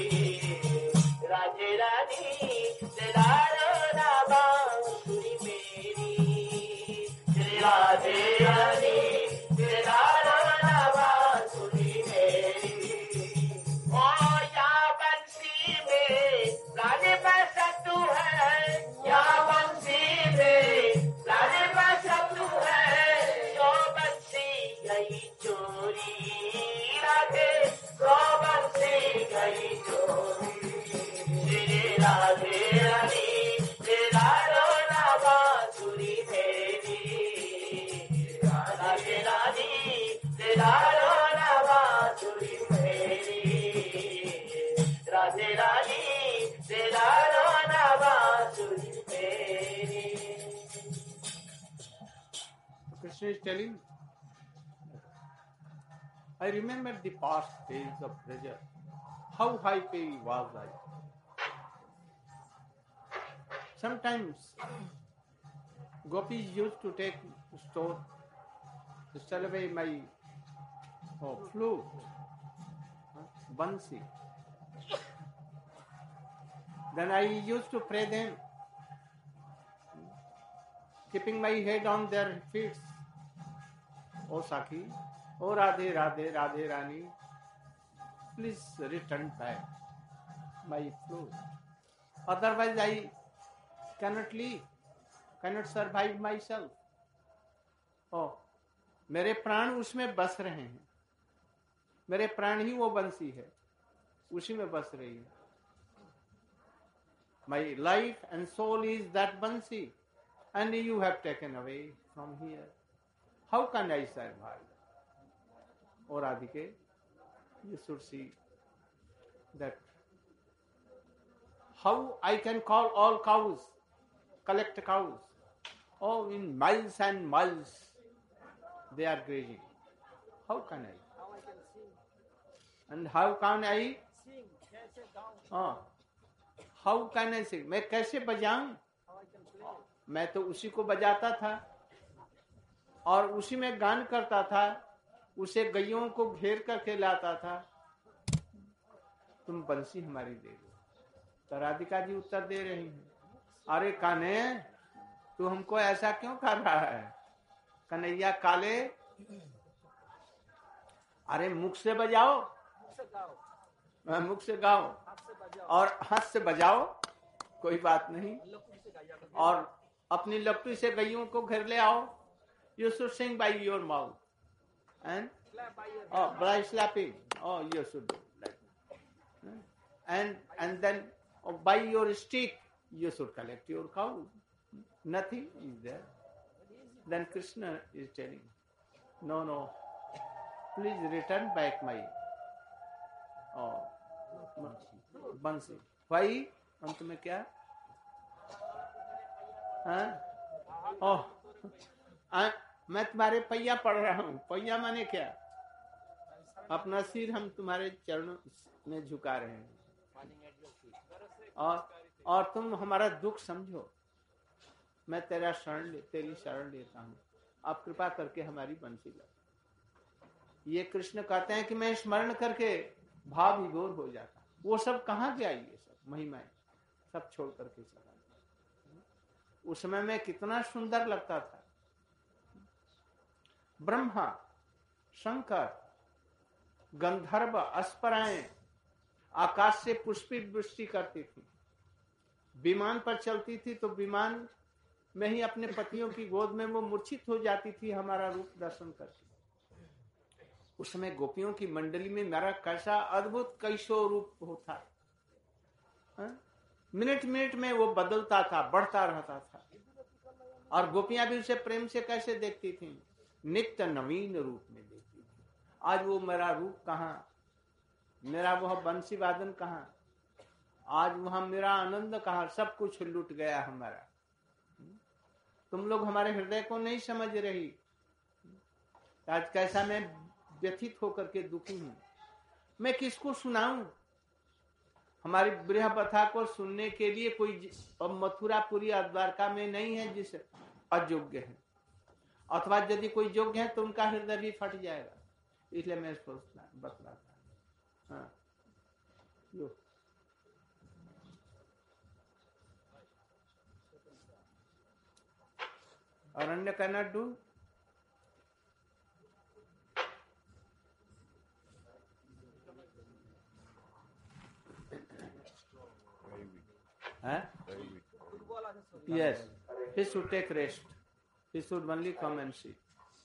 Speaker 5: राधे रानी दिलारो ना बांसुरी मेरी श्री राधे रानी दिलारो ना बांसुरी मेरी ओ या बंसी में राधे बसा तू है या बंसी में राधे बसा तू है सो बंसी गई चोरी राधे सो बंसी गई चोरी श्री राधे रानी दिलारो ना बांसुरी मेरी राधे रानी दिलारो ना बांसुरी मेरी राधे रानी दिलारो ना बांसुरी मेरी
Speaker 1: Krishna is telling, I remember the past days of pleasure. How happy was I? Sometimes gopis used to take stone to steal away my oh, flute, huh, bansi. Then I used to pray them, keeping my head on their feet. Oh Sakhi, oh Radhe, Radhe, Radhe Rani, please return back my flute. Otherwise I cannot live, cannot survive myself. Oh, मेरे प्राण उसमें बस रहे हैं, मेरे प्राण ही वो बंसी है, उसी में बस रही है. My life and soul is that bansi, and you have taken away from here. How can I survive? Oh Radhike, you should see that how I can call all cows, collect cows. Oh, in miles and miles they are grazing. How can I?
Speaker 3: How I can sing,
Speaker 1: And how can I?
Speaker 3: sing, कैसे गाऊं,
Speaker 1: Oh, how can I sing? मैं कैसे बजाऊं?
Speaker 3: how I can play.
Speaker 1: मैं तो उसी को बजाता था और उसी में गान करता था, उसे गैयों को घेर करके लाता था. तुम बंसी हमारी दे दो. तो राधिका जी उत्तर दे रही हैं, अरे कान्हे, तू हमको ऐसा क्यों कर रहा है? कन्हैया काले, अरे मुख से बजाओ,
Speaker 3: मुझसे गाओ,
Speaker 1: मुख से गाओ
Speaker 3: हाथ से बजाओ,
Speaker 1: और हाथ से बजाओ, कोई बात नहीं.
Speaker 3: लकड़ी से गाया करो.
Speaker 1: और अपनी लपटी से गैयों को घर ले आओ. You should sing by your mouth and
Speaker 3: Clap by your
Speaker 1: oh,
Speaker 3: hand.
Speaker 1: by slapping. Oh, you should do like that. And and then oh, by your stick you should collect your cow. Nothing is there. Then Krishna is telling, no, no, please return back my oh bansi. Why? अंत में क्या? हाँ? Oh, आ, मैं तुम्हारे पैया पढ़ रहा हूँ. पैया माने क्या? अपना सिर हम तुम्हारे चरणों में झुका रहे हैं और और तुम हमारा दुख समझो. मैं तेरा शरण ले, तेरी शरण लेता हूँ. आप कृपा करके हमारी बंसी ला. ये कृष्ण कहते हैं कि मैं स्मरण करके भाव विभोर हो जाता. वो सब कहाँ गया? ये सब महिमाएं सब छोड़ करके चला. उस समय में कितना सुंदर लगता था. ब्रह्मा, शंकर, गंधर्व, अस्पराएं आकाश से पुष्पी वृष्टि करती थी. विमान पर चलती थी तो विमान में ही अपने पतियों की गोद में वो मूर्छित हो जाती थी हमारा रूप दर्शन करके. उस समय गोपियों की मंडली में मेरा कैसा अद्भुत कैसो रूप होता. मिनट मिनट में वो बदलता था, बढ़ता रहता था. और गोपियां भी उसे प्रेम से कैसे देखती थी? नित्य नवीन रूप में देखती थी. आज वो मेरा रूप कहाँ, मेरा वह बंसी वादन कहाँ, आज वहां मेरा आनंद कहाँ? सब कुछ लुट गया हमारा. तुम लोग हमारे हृदय को नहीं समझ रही। आज कैसा मैं व्यथित होकर के दुखी हूं, मैं किसको सुनाऊं? हमारी ब्रह कथा को सुनने के लिए कोई मथुरापुरी और द्वारका में नहीं है जिस अयोग्य है, अथवा यदि कोई योग्य है तो उनका हृदय भी फट जाएगा। इसलिए मैं सोचता बतलाता। हाँ, लो अरण्य cannot do. Huh? Yes, he should take rest. He should only come and see.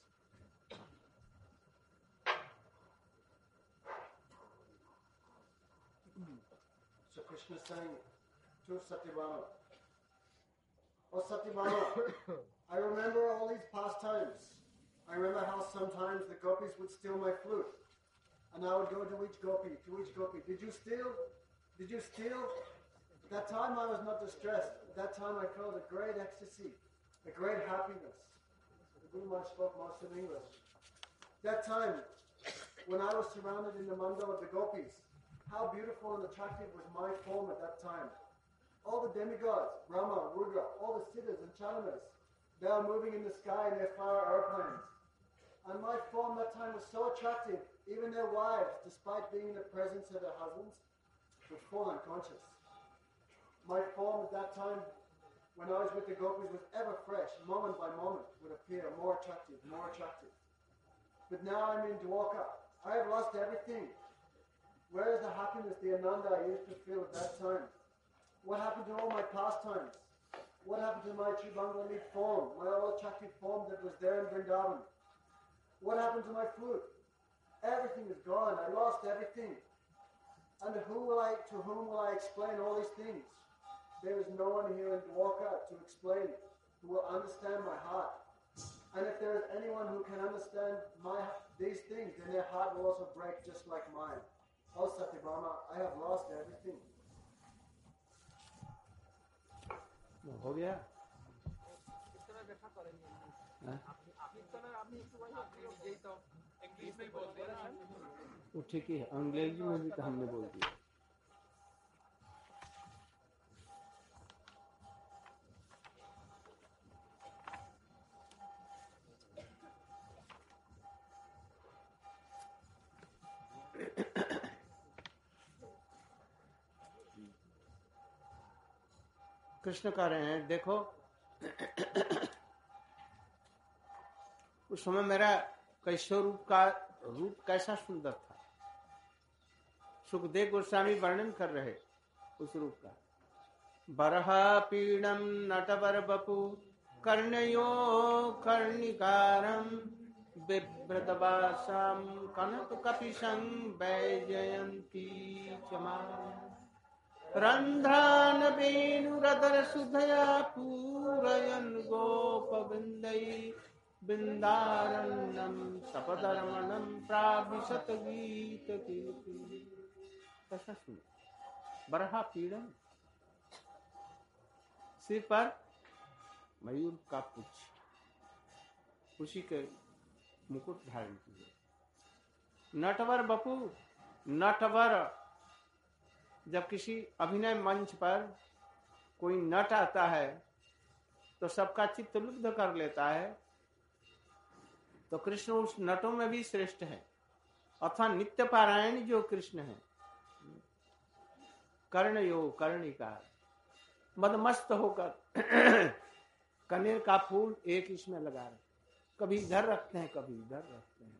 Speaker 2: So Krishna is saying to Satyabhama, "Oh Satyabhama, I remember all these pastimes. I remember how sometimes the gopis would steal my flute, and I would go to each gopi, to each gopi. Did you steal? Did you steal?" At that time I was not distressed. At that time I felt a great ecstasy, a great happiness. The Guru Maharaj spoke most of English. That time, when I was surrounded in the mandal of the gopis, how beautiful and attractive was my form at that time. All the demigods, Brahma, Rudra, all the siddhas and chalamas, they were moving in the sky in their fire airplanes. And my form that time was so attractive, even their wives, despite being in the presence of their husbands, would fall unconscious. My form at that time, when I was with the gopis, was ever fresh, moment by moment, would appear more attractive, more attractive. But now I'm in Dwarka. I have lost everything. Where is the happiness, the ananda I used to feel at that time? What happened to all my pastimes? What happened to my Chibangali form, my all attractive form that was there in Vrindavan? What happened to my flute? Everything is gone. I lost everything. And who will I, to whom will I explain all these things? There is no one here in Dwarka to explain, who will understand my heart. And if there is anyone who can understand my these things, then their heart will also break just like mine. Oh Satyabhama, I have lost everything.
Speaker 1: हो गया?
Speaker 3: कीर्तনের ব্যাখ্যা করেননি
Speaker 1: हाँ?
Speaker 3: আপনি कीर्तনের আপনি একটু ভাই আপনি নিজেই তো इंग्लिश में बोलते हैं
Speaker 1: वो ठीक ही है, अंग्रेजी में भी तो हमने बोल दिया। कृष्ण कह रहे हैं, देखो उस समय मेरा कैशोर रूप का रूप कैसा सुंदर था। सुखदेव गोस्वामी वर्णन कर रहे उस रूप का। बरह पीड़म नटवर बपु कर्णयो कर्णिकारम बिभ्रतवासम कनक कपिशं वैजयंती चमा रंध्रान वेणुरदर सुधया पूरयन् गोपवृन्दै बिन्दारण्यं सपदरमणं प्राविशत गीत कीर्ति। कैसा सुन बरहा पीड़न, सिर पर मयूर का पुच्छ, उसी के मुकुट धारण किए। नटवर बपू, नटवर जब किसी अभिनय मंच पर कोई नट आता है तो सबका चित्त लुब्ध कर लेता है, तो कृष्ण उस नटों में भी श्रेष्ठ है, अथवा नित्य पारायण जो कृष्ण है। कर्णयो कर्णिकार, मदमस्त होकर कनेर का फूल एक इसमें लगा रहे, कभी इधर रखते हैं कभी इधर रखते हैं।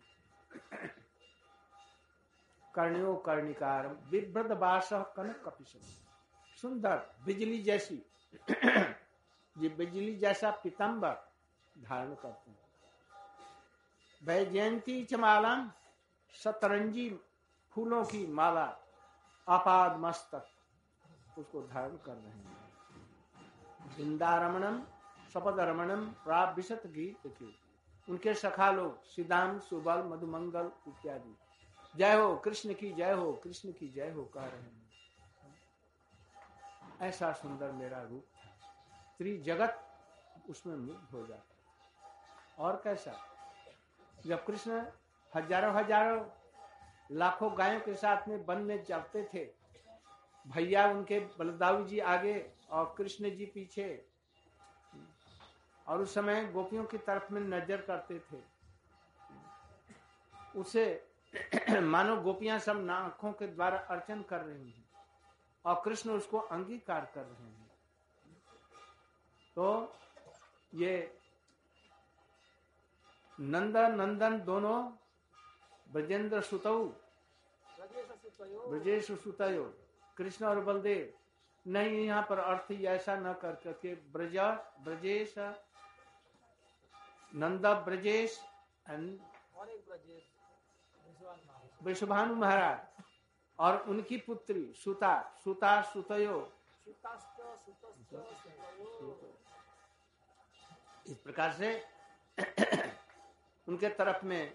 Speaker 1: कर्णयो कर्णिकार विभ्रत बास कनक कपिशम, सुंदर बिजली जैसी ये बिजली जैसा पीताम्बर धारण करते हैं। वैजयंती च मालाम, सतरंजी फूलों की माला आपाद मस्तक उसको धारण कर रहे हैं। वृंदारमणम सपदरमणम प्राविशत गीत की, उनके सखा लोग सिदाम सुबल मधुमंगल इत्यादि जय हो कृष्ण की जय हो कृष्ण की जय हो कह रहे हैं। ऐसा सुंदर मेरा रूप था। स्त्री जगत उसमें मुग्ध हो जाते। और कैसा, जब कृष्ण हजारों हजारों लाखों गायों के साथ में वन में चलते थे, भैया उनके बलदाऊ जी आगे और कृष्ण जी पीछे, और उस समय गोपियों की तरफ में नजर करते थे, उसे मानो गोपियां सब नाखों के द्वारा अर्चन कर रही हैं और कृष्ण उसको अंगीकार कर रहे हैं। तो ये नंदन नंदन दोनों ब्रजेंद्र सुतौ, ब्रजेश सुतयो, कृष्ण और बलदेव, नहीं यहाँ पर अर्थ ऐसा न कर करके ब्रज ब्रजेश नंदा ब्रजेश एंड वृषभानु महाराज और उनकी पुत्री सुता, सुता सुतयो, इस प्रकार से उनके तरफ में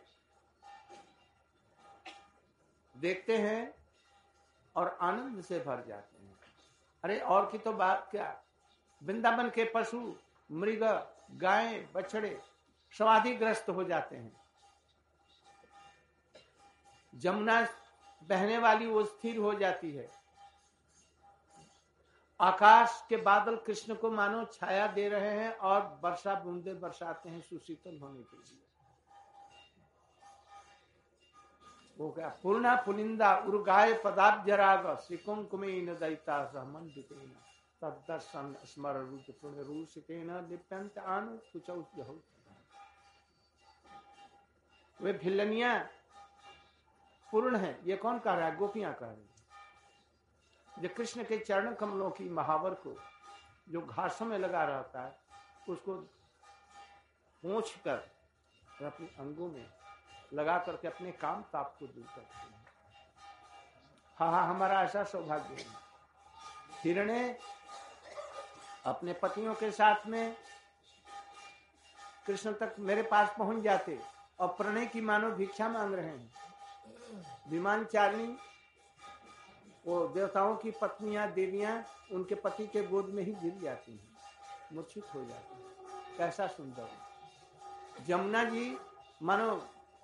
Speaker 1: देखते हैं और आनंद से भर जाते हैं। अरे और की तो बात क्या, वृंदावन के पशु मृग गाय बछड़े समाधिग्रस्त हो जाते हैं, जमुना बहने वाली वो स्थिर हो जाती है, आकाश के बादल कृष्ण को मानो छाया दे रहे हैं और वर्षा बूंदे बरसाते हैं सुशीतल होने के लिए। वो क्या, पूर्णा पुलिंदा उर्गाय पदाब्जराग श्रीकुंकुमेन दैता सहमंडितेन तद्दर्शन स्मर रूप पुण्य रूसिकेन लिप्यंत आनु कुचौ जहौ। वे भिल्लनियां पूर्ण है, ये कौन कह रहा है? गोपियां कह रही है। जो कृष्ण के चरण कमलों की महावर को जो घासों में लगा रहता है, उसको पोंछ कर अपने अंगों में लगा करके अपने काम ताप को दूर करते हैं। हाँ हाँ, हमारा ऐसा सौभाग्य है। हिरणे अपने पतियों के साथ में कृष्ण तक मेरे पास पहुंच जाते और प्रणय की मानो भिक्षा मांग रहे हैं। विमान चारणी, वो देवताओं की पत्नियां देवियां उनके पति के गोद में ही गिर जाती हैं, मूर्छित हो जाती हैं। कैसा सुंदर है। जमुना जी मानो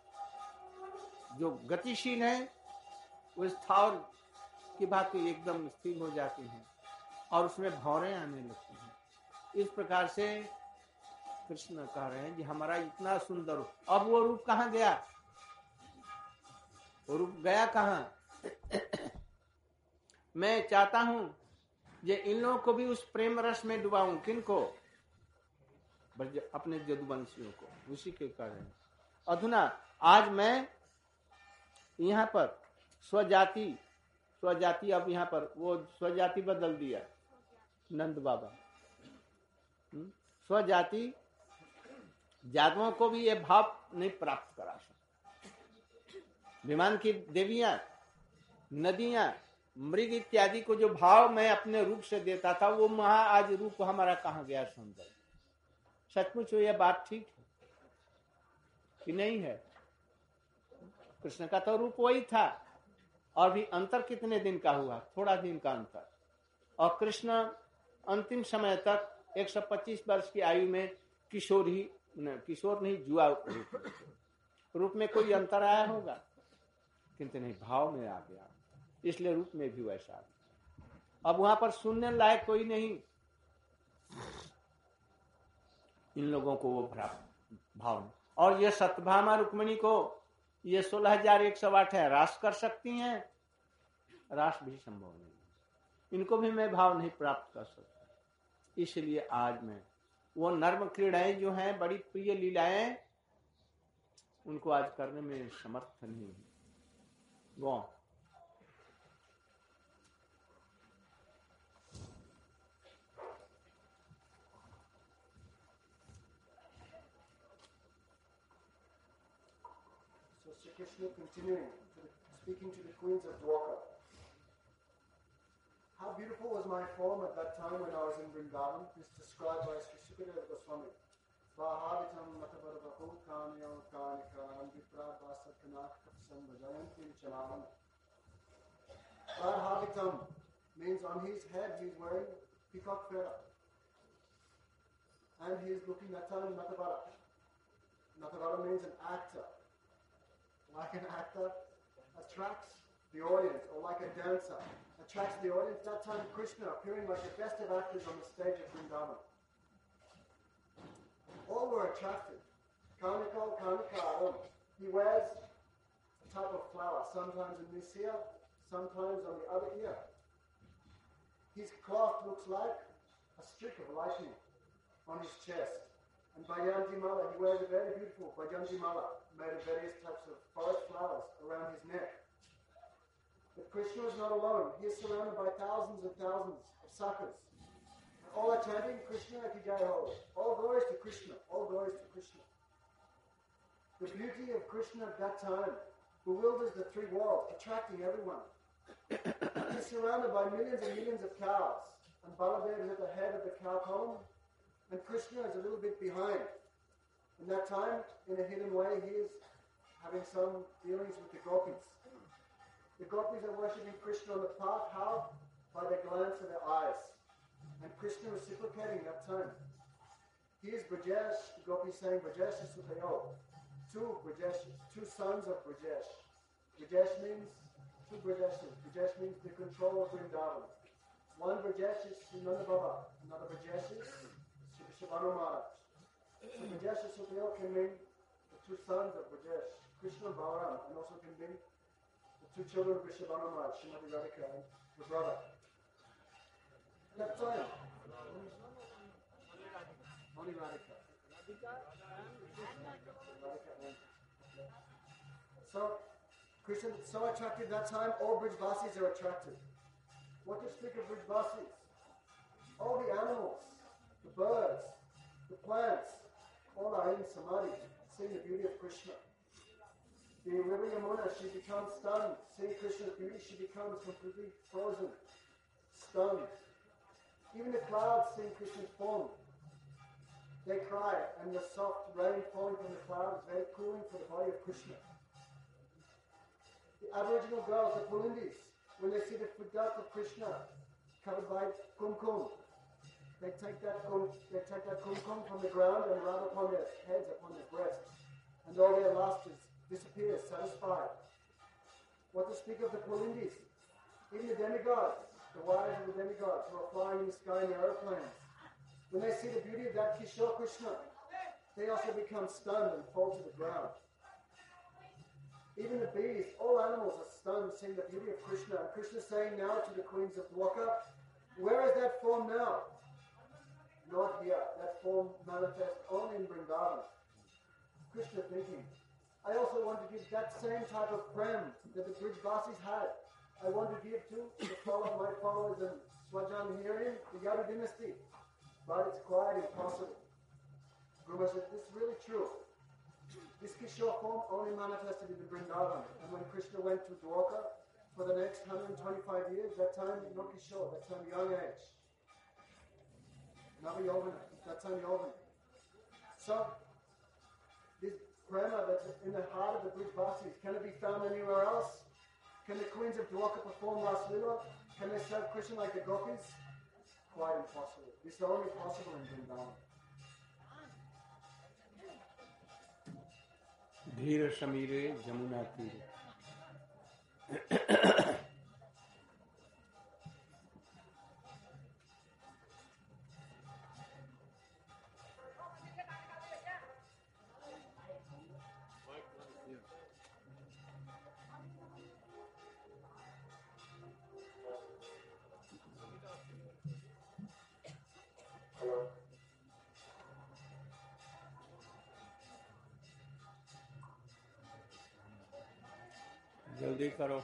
Speaker 1: जो गतिशील है वो स्थावर की बात एकदम स्थिर हो जाती हैं और उसमें भौरें आने लगती हैं। इस प्रकार से कृष्ण कह रहे हैं कि हमारा इतना सुंदर रूप, अब वो रूप कहाँ गया? वो रूप गया कहाँ? मैं चाहता हूं ये इन लोगों को भी उस प्रेम रस में डुबाऊं। किनको? अपने जदुवंशियों को। उसी के कारण अधुना आज मैं यहाँ पर स्वजाति स्वजाति अब यहाँ पर वो स्वजाति बदल दिया नंद बाबा। स्वजाति जादवों को भी ये भाव नहीं प्राप्त करा सकते। विमान की देवियां, नदियां, मृग इत्यादि को जो भाव मैं अपने रूप से देता था, वो महा आज रूप हमारा कहाँ गया? सुंदर। सचमुच यह बात ठीक है कि नहीं है? कृष्ण का तो रूप वही था, और भी अंतर कितने दिन का हुआ? थोड़ा दिन का अंतर। और कृष्ण अंतिम समय तक एक सौ पच्चीस वर्ष की आयु में किशोर ही न, किशोर नहीं जुआ रूप, रूप में कोई अंतर आया होगा? किंतु नहीं, भाव में आ गया, इसलिए रूप में भी वैसा आ गया। अब वहां पर सुनने लायक कोई नहीं, इन लोगों को वो भाव नहीं। और ये सत्यभामा रुक्मिणी को ये सोलह हजार एक सौ आठ है, रास कर सकती हैं? रास भी संभव नहीं, इनको भी मैं भाव नहीं प्राप्त कर सकता। इसलिए आज मैं वो नर्म क्रीड़ाएं जो हैं, बड़ी प्रिय लीलाएं, उनको आज करने में समर्थ नहीं हूं। गो
Speaker 2: So Sri Krishna continuing, to the, speaking to the queens of Dwarka. How beautiful was my form at that time when I was in Vrindavan, is described by Sri Sukadeva Goswami. Svahavitam matavarvaho kanyo kanikam viprabhasa kanakapsam vajayantim chalavam. Svahavitam means on his head he is wearing peacock feather. and he is looking that time Natavara. Natavara means an actor. Like an actor attracts the audience, or like a dancer attracts the audience. That time Krishna appearing like the best of actors on the stage of Vrindavan. All were attracted. Karnika, Karnika, he wears a type of flower, sometimes in this ear, sometimes on the other ear. His cloth looks like a streak of lightning on his chest. And Vajanti Mala, he wears a very beautiful Vajanti Mala, made of various types of forest flowers around his neck. But Krishna is not alone. He is surrounded by thousands and thousands of sakhas. And all are chanting, Krishna ki jai ho. All glories to Krishna. All glories to Krishna. The beauty of Krishna at that time bewilders the three worlds, attracting everyone. He is surrounded by millions and millions of cows. And Baladev is at the head of the cow column. And Krishna is a little bit behind. In that time, in a hidden way, he is having some dealings with the gopis. The gopis are worshipping Krishna on the path. How? By the glance of their eyes. And Krishna reciprocating that time. He is Brajesh, the gopis saying Brajesh is Supayo. Two Brajesh, two sons of Brajesh. Brajesh means two Brajeshes. Brajesh means the control of Vrindavan. One Brajesh is Nanda Baba. Another Brajesh is Shabanu Maharaj. So Brajesh and Supayo can mean the two sons of Brajesh, Krishna and Balaram, and also can mean the two children of Vrishabhanu Maharaj, Srimati Radhika and her brother. That time, only Radhika. So, Krishna is so attractive that time, all Brijvasis are attracted. What to speak of Brijvasis? All the animals, the birds, the plants, all are in Samadhi, seeing the beauty of Krishna. The river Yamuna, she becomes stunned. Seeing Krishna's beauty, she becomes completely frozen, stunned. Even the clouds seeing Krishna's form. They cry, and the soft rain falling from the clouds is very cooling for the body of Krishna. The Aboriginal girls, the Pulindis, when they see the footdust of Krishna covered by kumkum, they take that kum, they take that kumkum from the ground and rub upon their heads, upon their breasts, and all their lust is disappears, satisfied. What to speak of the Pulindis? Even the demigods, the wives of the demigods who are flying in the sky in their airplanes. When they see the beauty of that Kishore Krishna, they also become stunned and fall to the ground. Even the bees, all animals are stunned seeing the beauty of Krishna. And Krishna is saying now to the queens of Dwarka, where is that form now? Not here. That form manifests only in Vrindavan. Krishna thinking, I also want to give that same type of prem that the Brijvasis had. I want to give to the follow my followers in Swajan herein, the Yadu dynasty. But it's quite impossible. Guru said, this is really true. This Kishore form only manifested in the Vrindavan. And when Krishna went to Dwarka for the next one hundred twenty-five years, that time no Kishore, that time young age. Nava Yovana, that time Yovana. So, this prema that's in the heart of the Brijvasis, can it be found anywhere else? Can the queens of Dwarka perform Ras Lila? Can they serve Krishna like the gopis? Quite impossible. This is only possible in Vrindavan.
Speaker 1: धीर समीरे जमुना तीरे. जल्दी करो.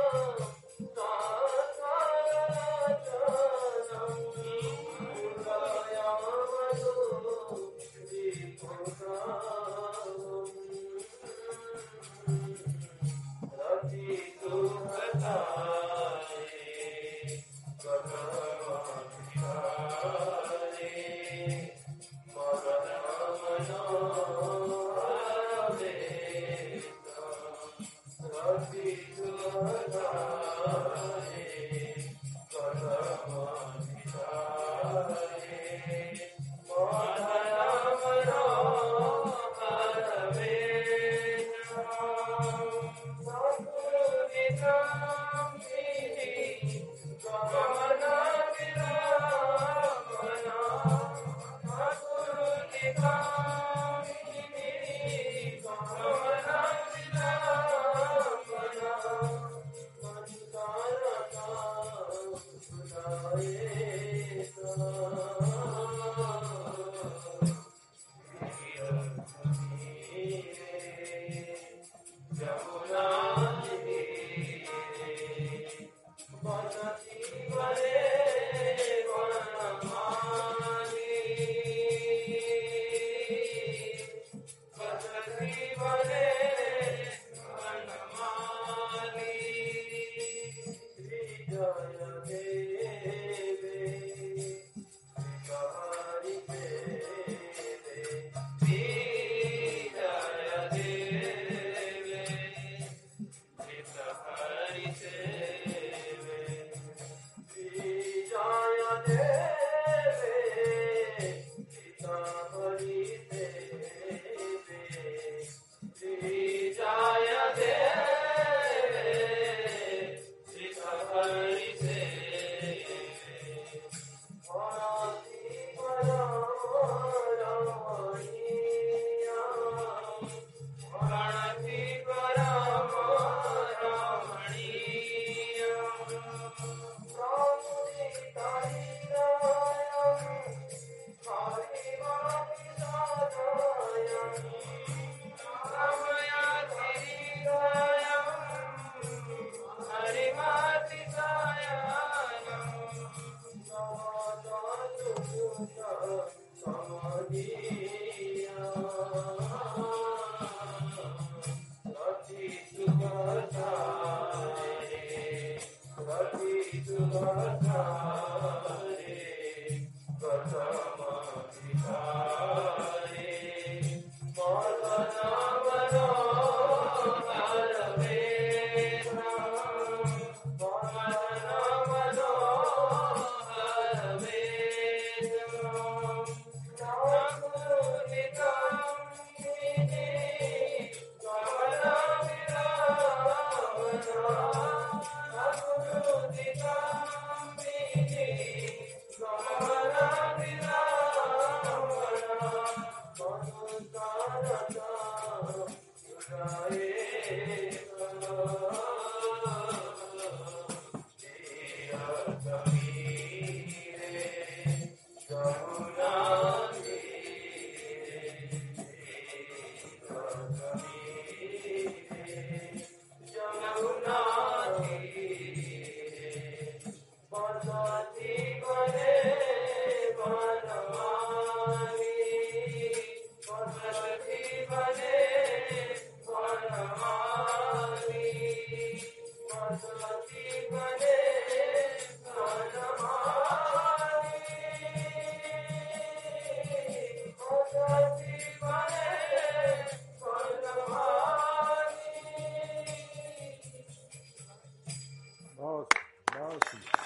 Speaker 1: बहुत बहुत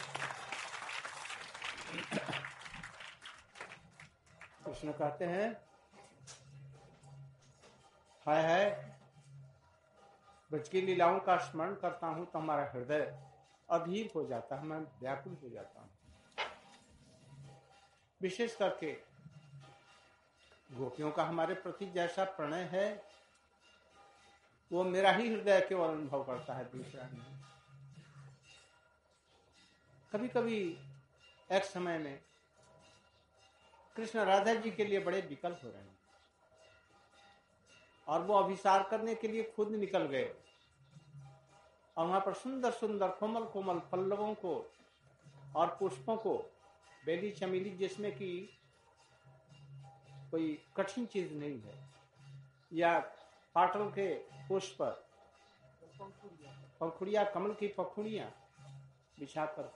Speaker 1: कृष्ण कहते हैं हाय हाय ब्रज की लीलाओं का स्मरण करता हूं तो हमारा हृदय अधीर हो जाता है, मैं व्याकुल हो जाता हूं। विशेष करके गोपियों का हमारे प्रति जैसा प्रणय है वो मेरा ही हृदय केवल अनुभव करता है, दूसरा नहीं। कभी कभी एक समय में कृष्ण राधा जी के लिए बड़े विकल्प हो रहे हैं और वो अभिसार करने के लिए खुद निकल गए और वहां पर सुंदर सुंदर कोमल कोमल पल्लवों को और पुष्पों को, बेली चमेली जिसमें कि कोई कठिन चीज नहीं है, या पाटल के पुष्प, पंखुड़िया, कमल की पंखुड़ियां बिछा करके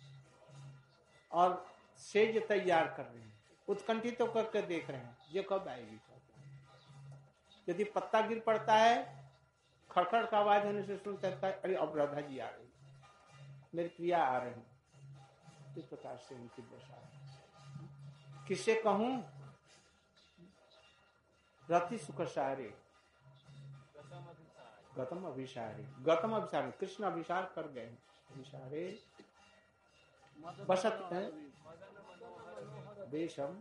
Speaker 1: और सेज तैयार कर रहे हैं, उत्कंठित होकर के देख रहे हैं ये कब आएगी। यदि पत्ता गिर पड़ता है, खड़खड़ का आवाज होने से सुनता है अरे अब राधा जी आ रही, मेरी प्रिया आ रही, इस प्रकार से उनकी दशा है। किससे कहूं, रति सुख सारे गतम अभिसारे, गतम अभिसारे, कृष्ण अभिसार कर गए, अभिसारे बसत है देशम।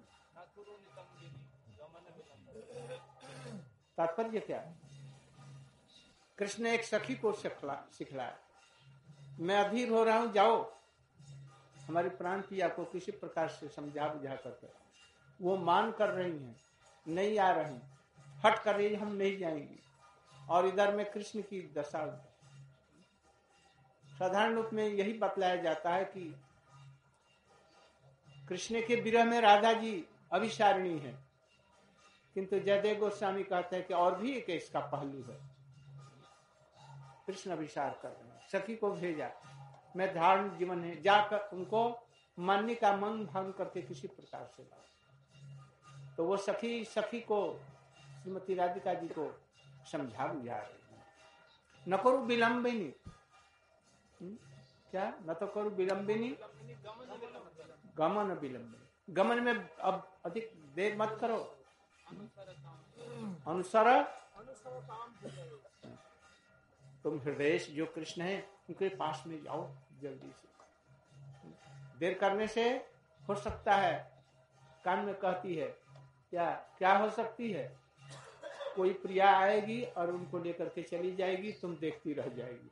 Speaker 1: तात्पर्य क्या है, कृष्ण एक सखी को सिखला सिखलाया, मैं अधीर हो रहा हूं, जाओ हमारी प्राण प्रिया को किसी प्रकार से समझा बुझा करके। वो मान कर रही हैं, नहीं आ रही, हट कर रही, हम नहीं जाएंगे। और इधर में कृष्ण की दशा, साधारण रूप में यही बतलाया जाता है कि कृष्ण के विरह में राधा जी अभिसारिणी है, किंतु जयदेव गोस्वामी कहते हैं कि और भी एक इसका पहलू है। कृष्ण अभिसार कर रहे हैं, सखी को भेजा, मैं धारण जीवन है, जाकर उनको मानने का मन भंग करके किसी प्रकार से ला, तो वो सखी सखी को श्रीमती राधिका जी को समझा बुझा रही है। न करो विलंबिनी, क्या न तो करो विलंबिनी, गमन विलंबिनी, गमन में अब अधिक देर मत करो, अनुसर तुम हृदय जो कृष्ण है उनके पास में जाओ जल्दी से। देर करने से हो सकता है, कान में कहती है क्या क्या हो सकती है, कोई प्रिया आएगी और उनको लेकर के चली जाएगी, तुम देखती रह जाएगी।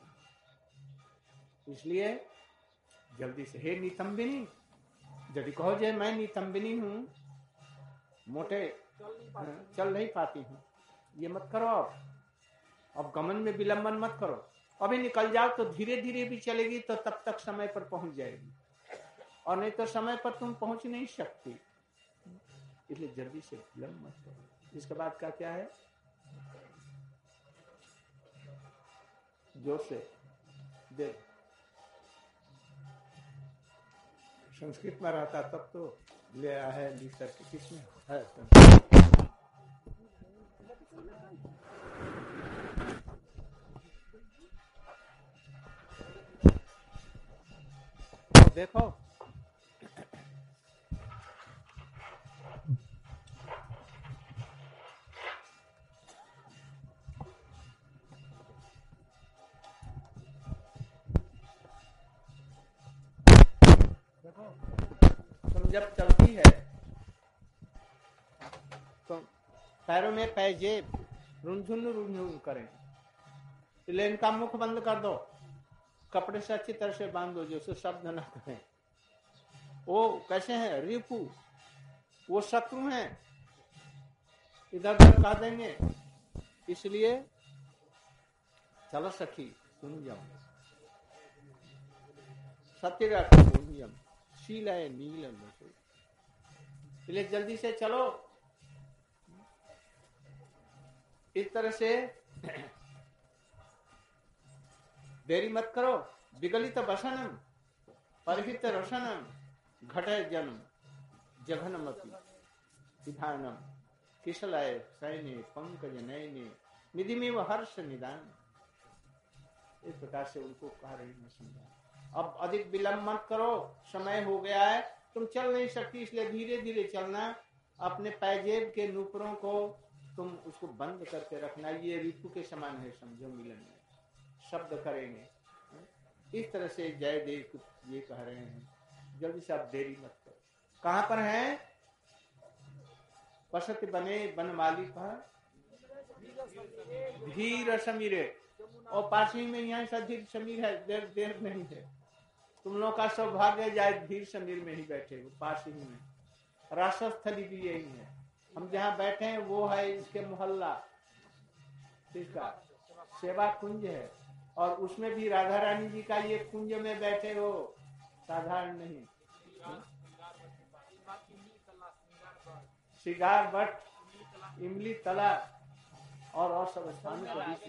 Speaker 1: इसलिए जल्दी से, हे नितंबिनी, यदि कहो जे मैं नितंबिनी हूँ, मोटे चल नहीं पाती हूँ, ये मत करो। अब अब गमन में विलंबन मत करो, अभी निकल जाओ तो धीरे धीरे भी चलेगी तो तब तक समय पर पहुंच जाएगी, और नहीं तो समय पर तुम पहुंच नहीं सकती, इसलिए जल्दी से विलंब मत करो। इसके बाद का क्या है, जोर से देख, संस्कृत में रहता तब तो ले आया है, लिख करके किसमें है। देखो तुम जब चलती है तो पैरों में पैजेब रुंझुन रुंझुन करें, इसलिए इनका मुख बंद कर दो, कपड़े से अच्छी तरह से बांध दो जो शब्द न करें। वो कैसे हैं, रिपु, वो शत्रु हैं, इधर उधर कह देंगे, इसलिए चलो सखी सुन जाओ, सत्य रखो, शील है नीलम, इसलिए जल्दी से चलो। इस तरह से देरी मत करो। विगलित वसनम परिहित रसनम घटे जन्म जघनमति विधानम किशलाय सैने पंकज नयने निधिमेव हर्ष निदान। इस प्रकार से उनको कह रही है समझा। अब अधिक विलंब मत करो, समय हो गया है, तुम चल नहीं सकती, इसलिए धीरे धीरे चलना। अपने पैजेब के नूपुरों को तुम उसको बंद करके रखना। ये ऋतु के समान है, समझो, मिलन में शब्द करेंगे। इस तरह से जयदेव ये कह रहे हैं, जल्दी से आप देरी मत करो। कहाँ पर है? पशत बने बनमाली पर धीर समीरे, और पासी में यहाँ से धीर समीर है, देर देर नहीं है। तुम लोग का सौभाग्य जाए धीर समीर में ही बैठे हो, पास ही में। रासस्थली भी यही है, हम जहाँ बैठे हैं वो है इसके मोहल्ला, इसका सेवा कुंज है। और उसमें भी राधा रानी जी का ये कुंज में बैठे हो, साधारण नहीं। श्रृंगार बट, इमली तला और और सब स्थान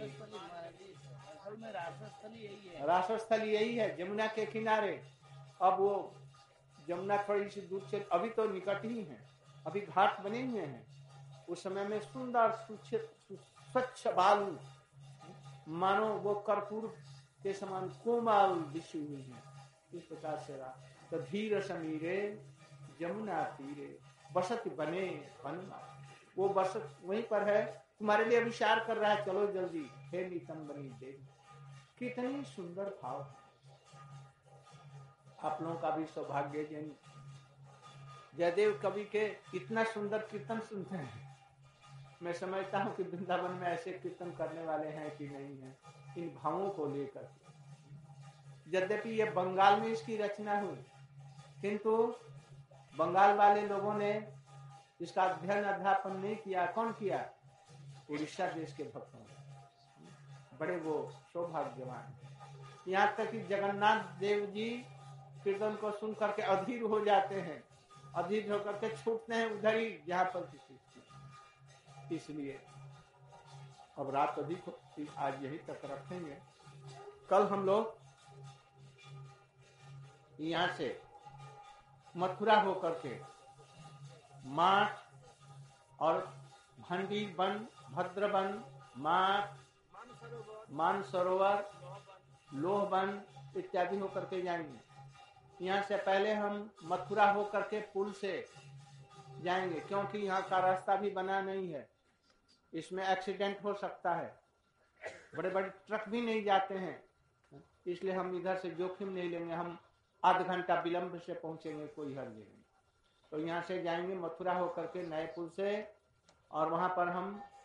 Speaker 6: में रासस्थली यही है,
Speaker 1: रासस्थली यही है, जमुना के किनारे। अब वो जमुना थोड़ी सी दूर से, अभी तो निकट ही है, अभी घाट बने हुए हैं। उस समय में सुंदर स्वच्छ बालू, मानो वो कर्पूर के समान कोमल बिछी हुई है। इस प्रकार से रहा तो धीर समीरे जमुना तीरे बसत बने बनवा, वो बसत वहीं पर है, तुम्हारे लिए विचार कर रहा है, चलो जल्दी, हे नीतम बनी देवी। कितनी सुंदर भाव। आप लोगों का भी सौभाग्य जन जयदेव कवि के इतना सुंदर कीर्तन सुनते हैं। मैं समझता हूँ कि वृंदावन में ऐसे कीर्तन करने वाले हैं कि नहीं है, इन भावों को लेकर। यद्यपि ये बंगाल में इसकी रचना हुई, किंतु बंगाल वाले लोगों ने इसका अध्ययन अध्यापन नहीं किया। कौन किया? उड़ीसा देश के भक्तों ने। बड़े वो सौभाग्यवान। यहाँ तक कि जगन्नाथ देव जी कीर्तन को सुन करके अधीर हो जाते हैं, अधीर होकर के छूटते हैं उधर ही जहाँ पर किसी। इसलिए अब रात अधिक होती, आज यही तक रखेंगे। कल हम लोग यहाँ से मथुरा होकर के माठ और भंडी वन, भद्रवन, माठ, मानसरोवर, लोहवन इत्यादि होकर के जाएंगे। यहाँ से पहले हम मथुरा होकर के पुल से जाएंगे, क्योंकि यहाँ का रास्ता भी बना नहीं है, इसमें एक्सीडेंट हो सकता है, बड़े बड़े ट्रक भी नहीं जाते हैं, इसलिए हम इधर से जोखिम नहीं लेंगे। हम आध घंटा विलंब से पहुंचेंगे, कोई हर्ज नहीं। तो यहाँ से जाएंगे मथुरा होकर के नए पुल से, और वहां पर हम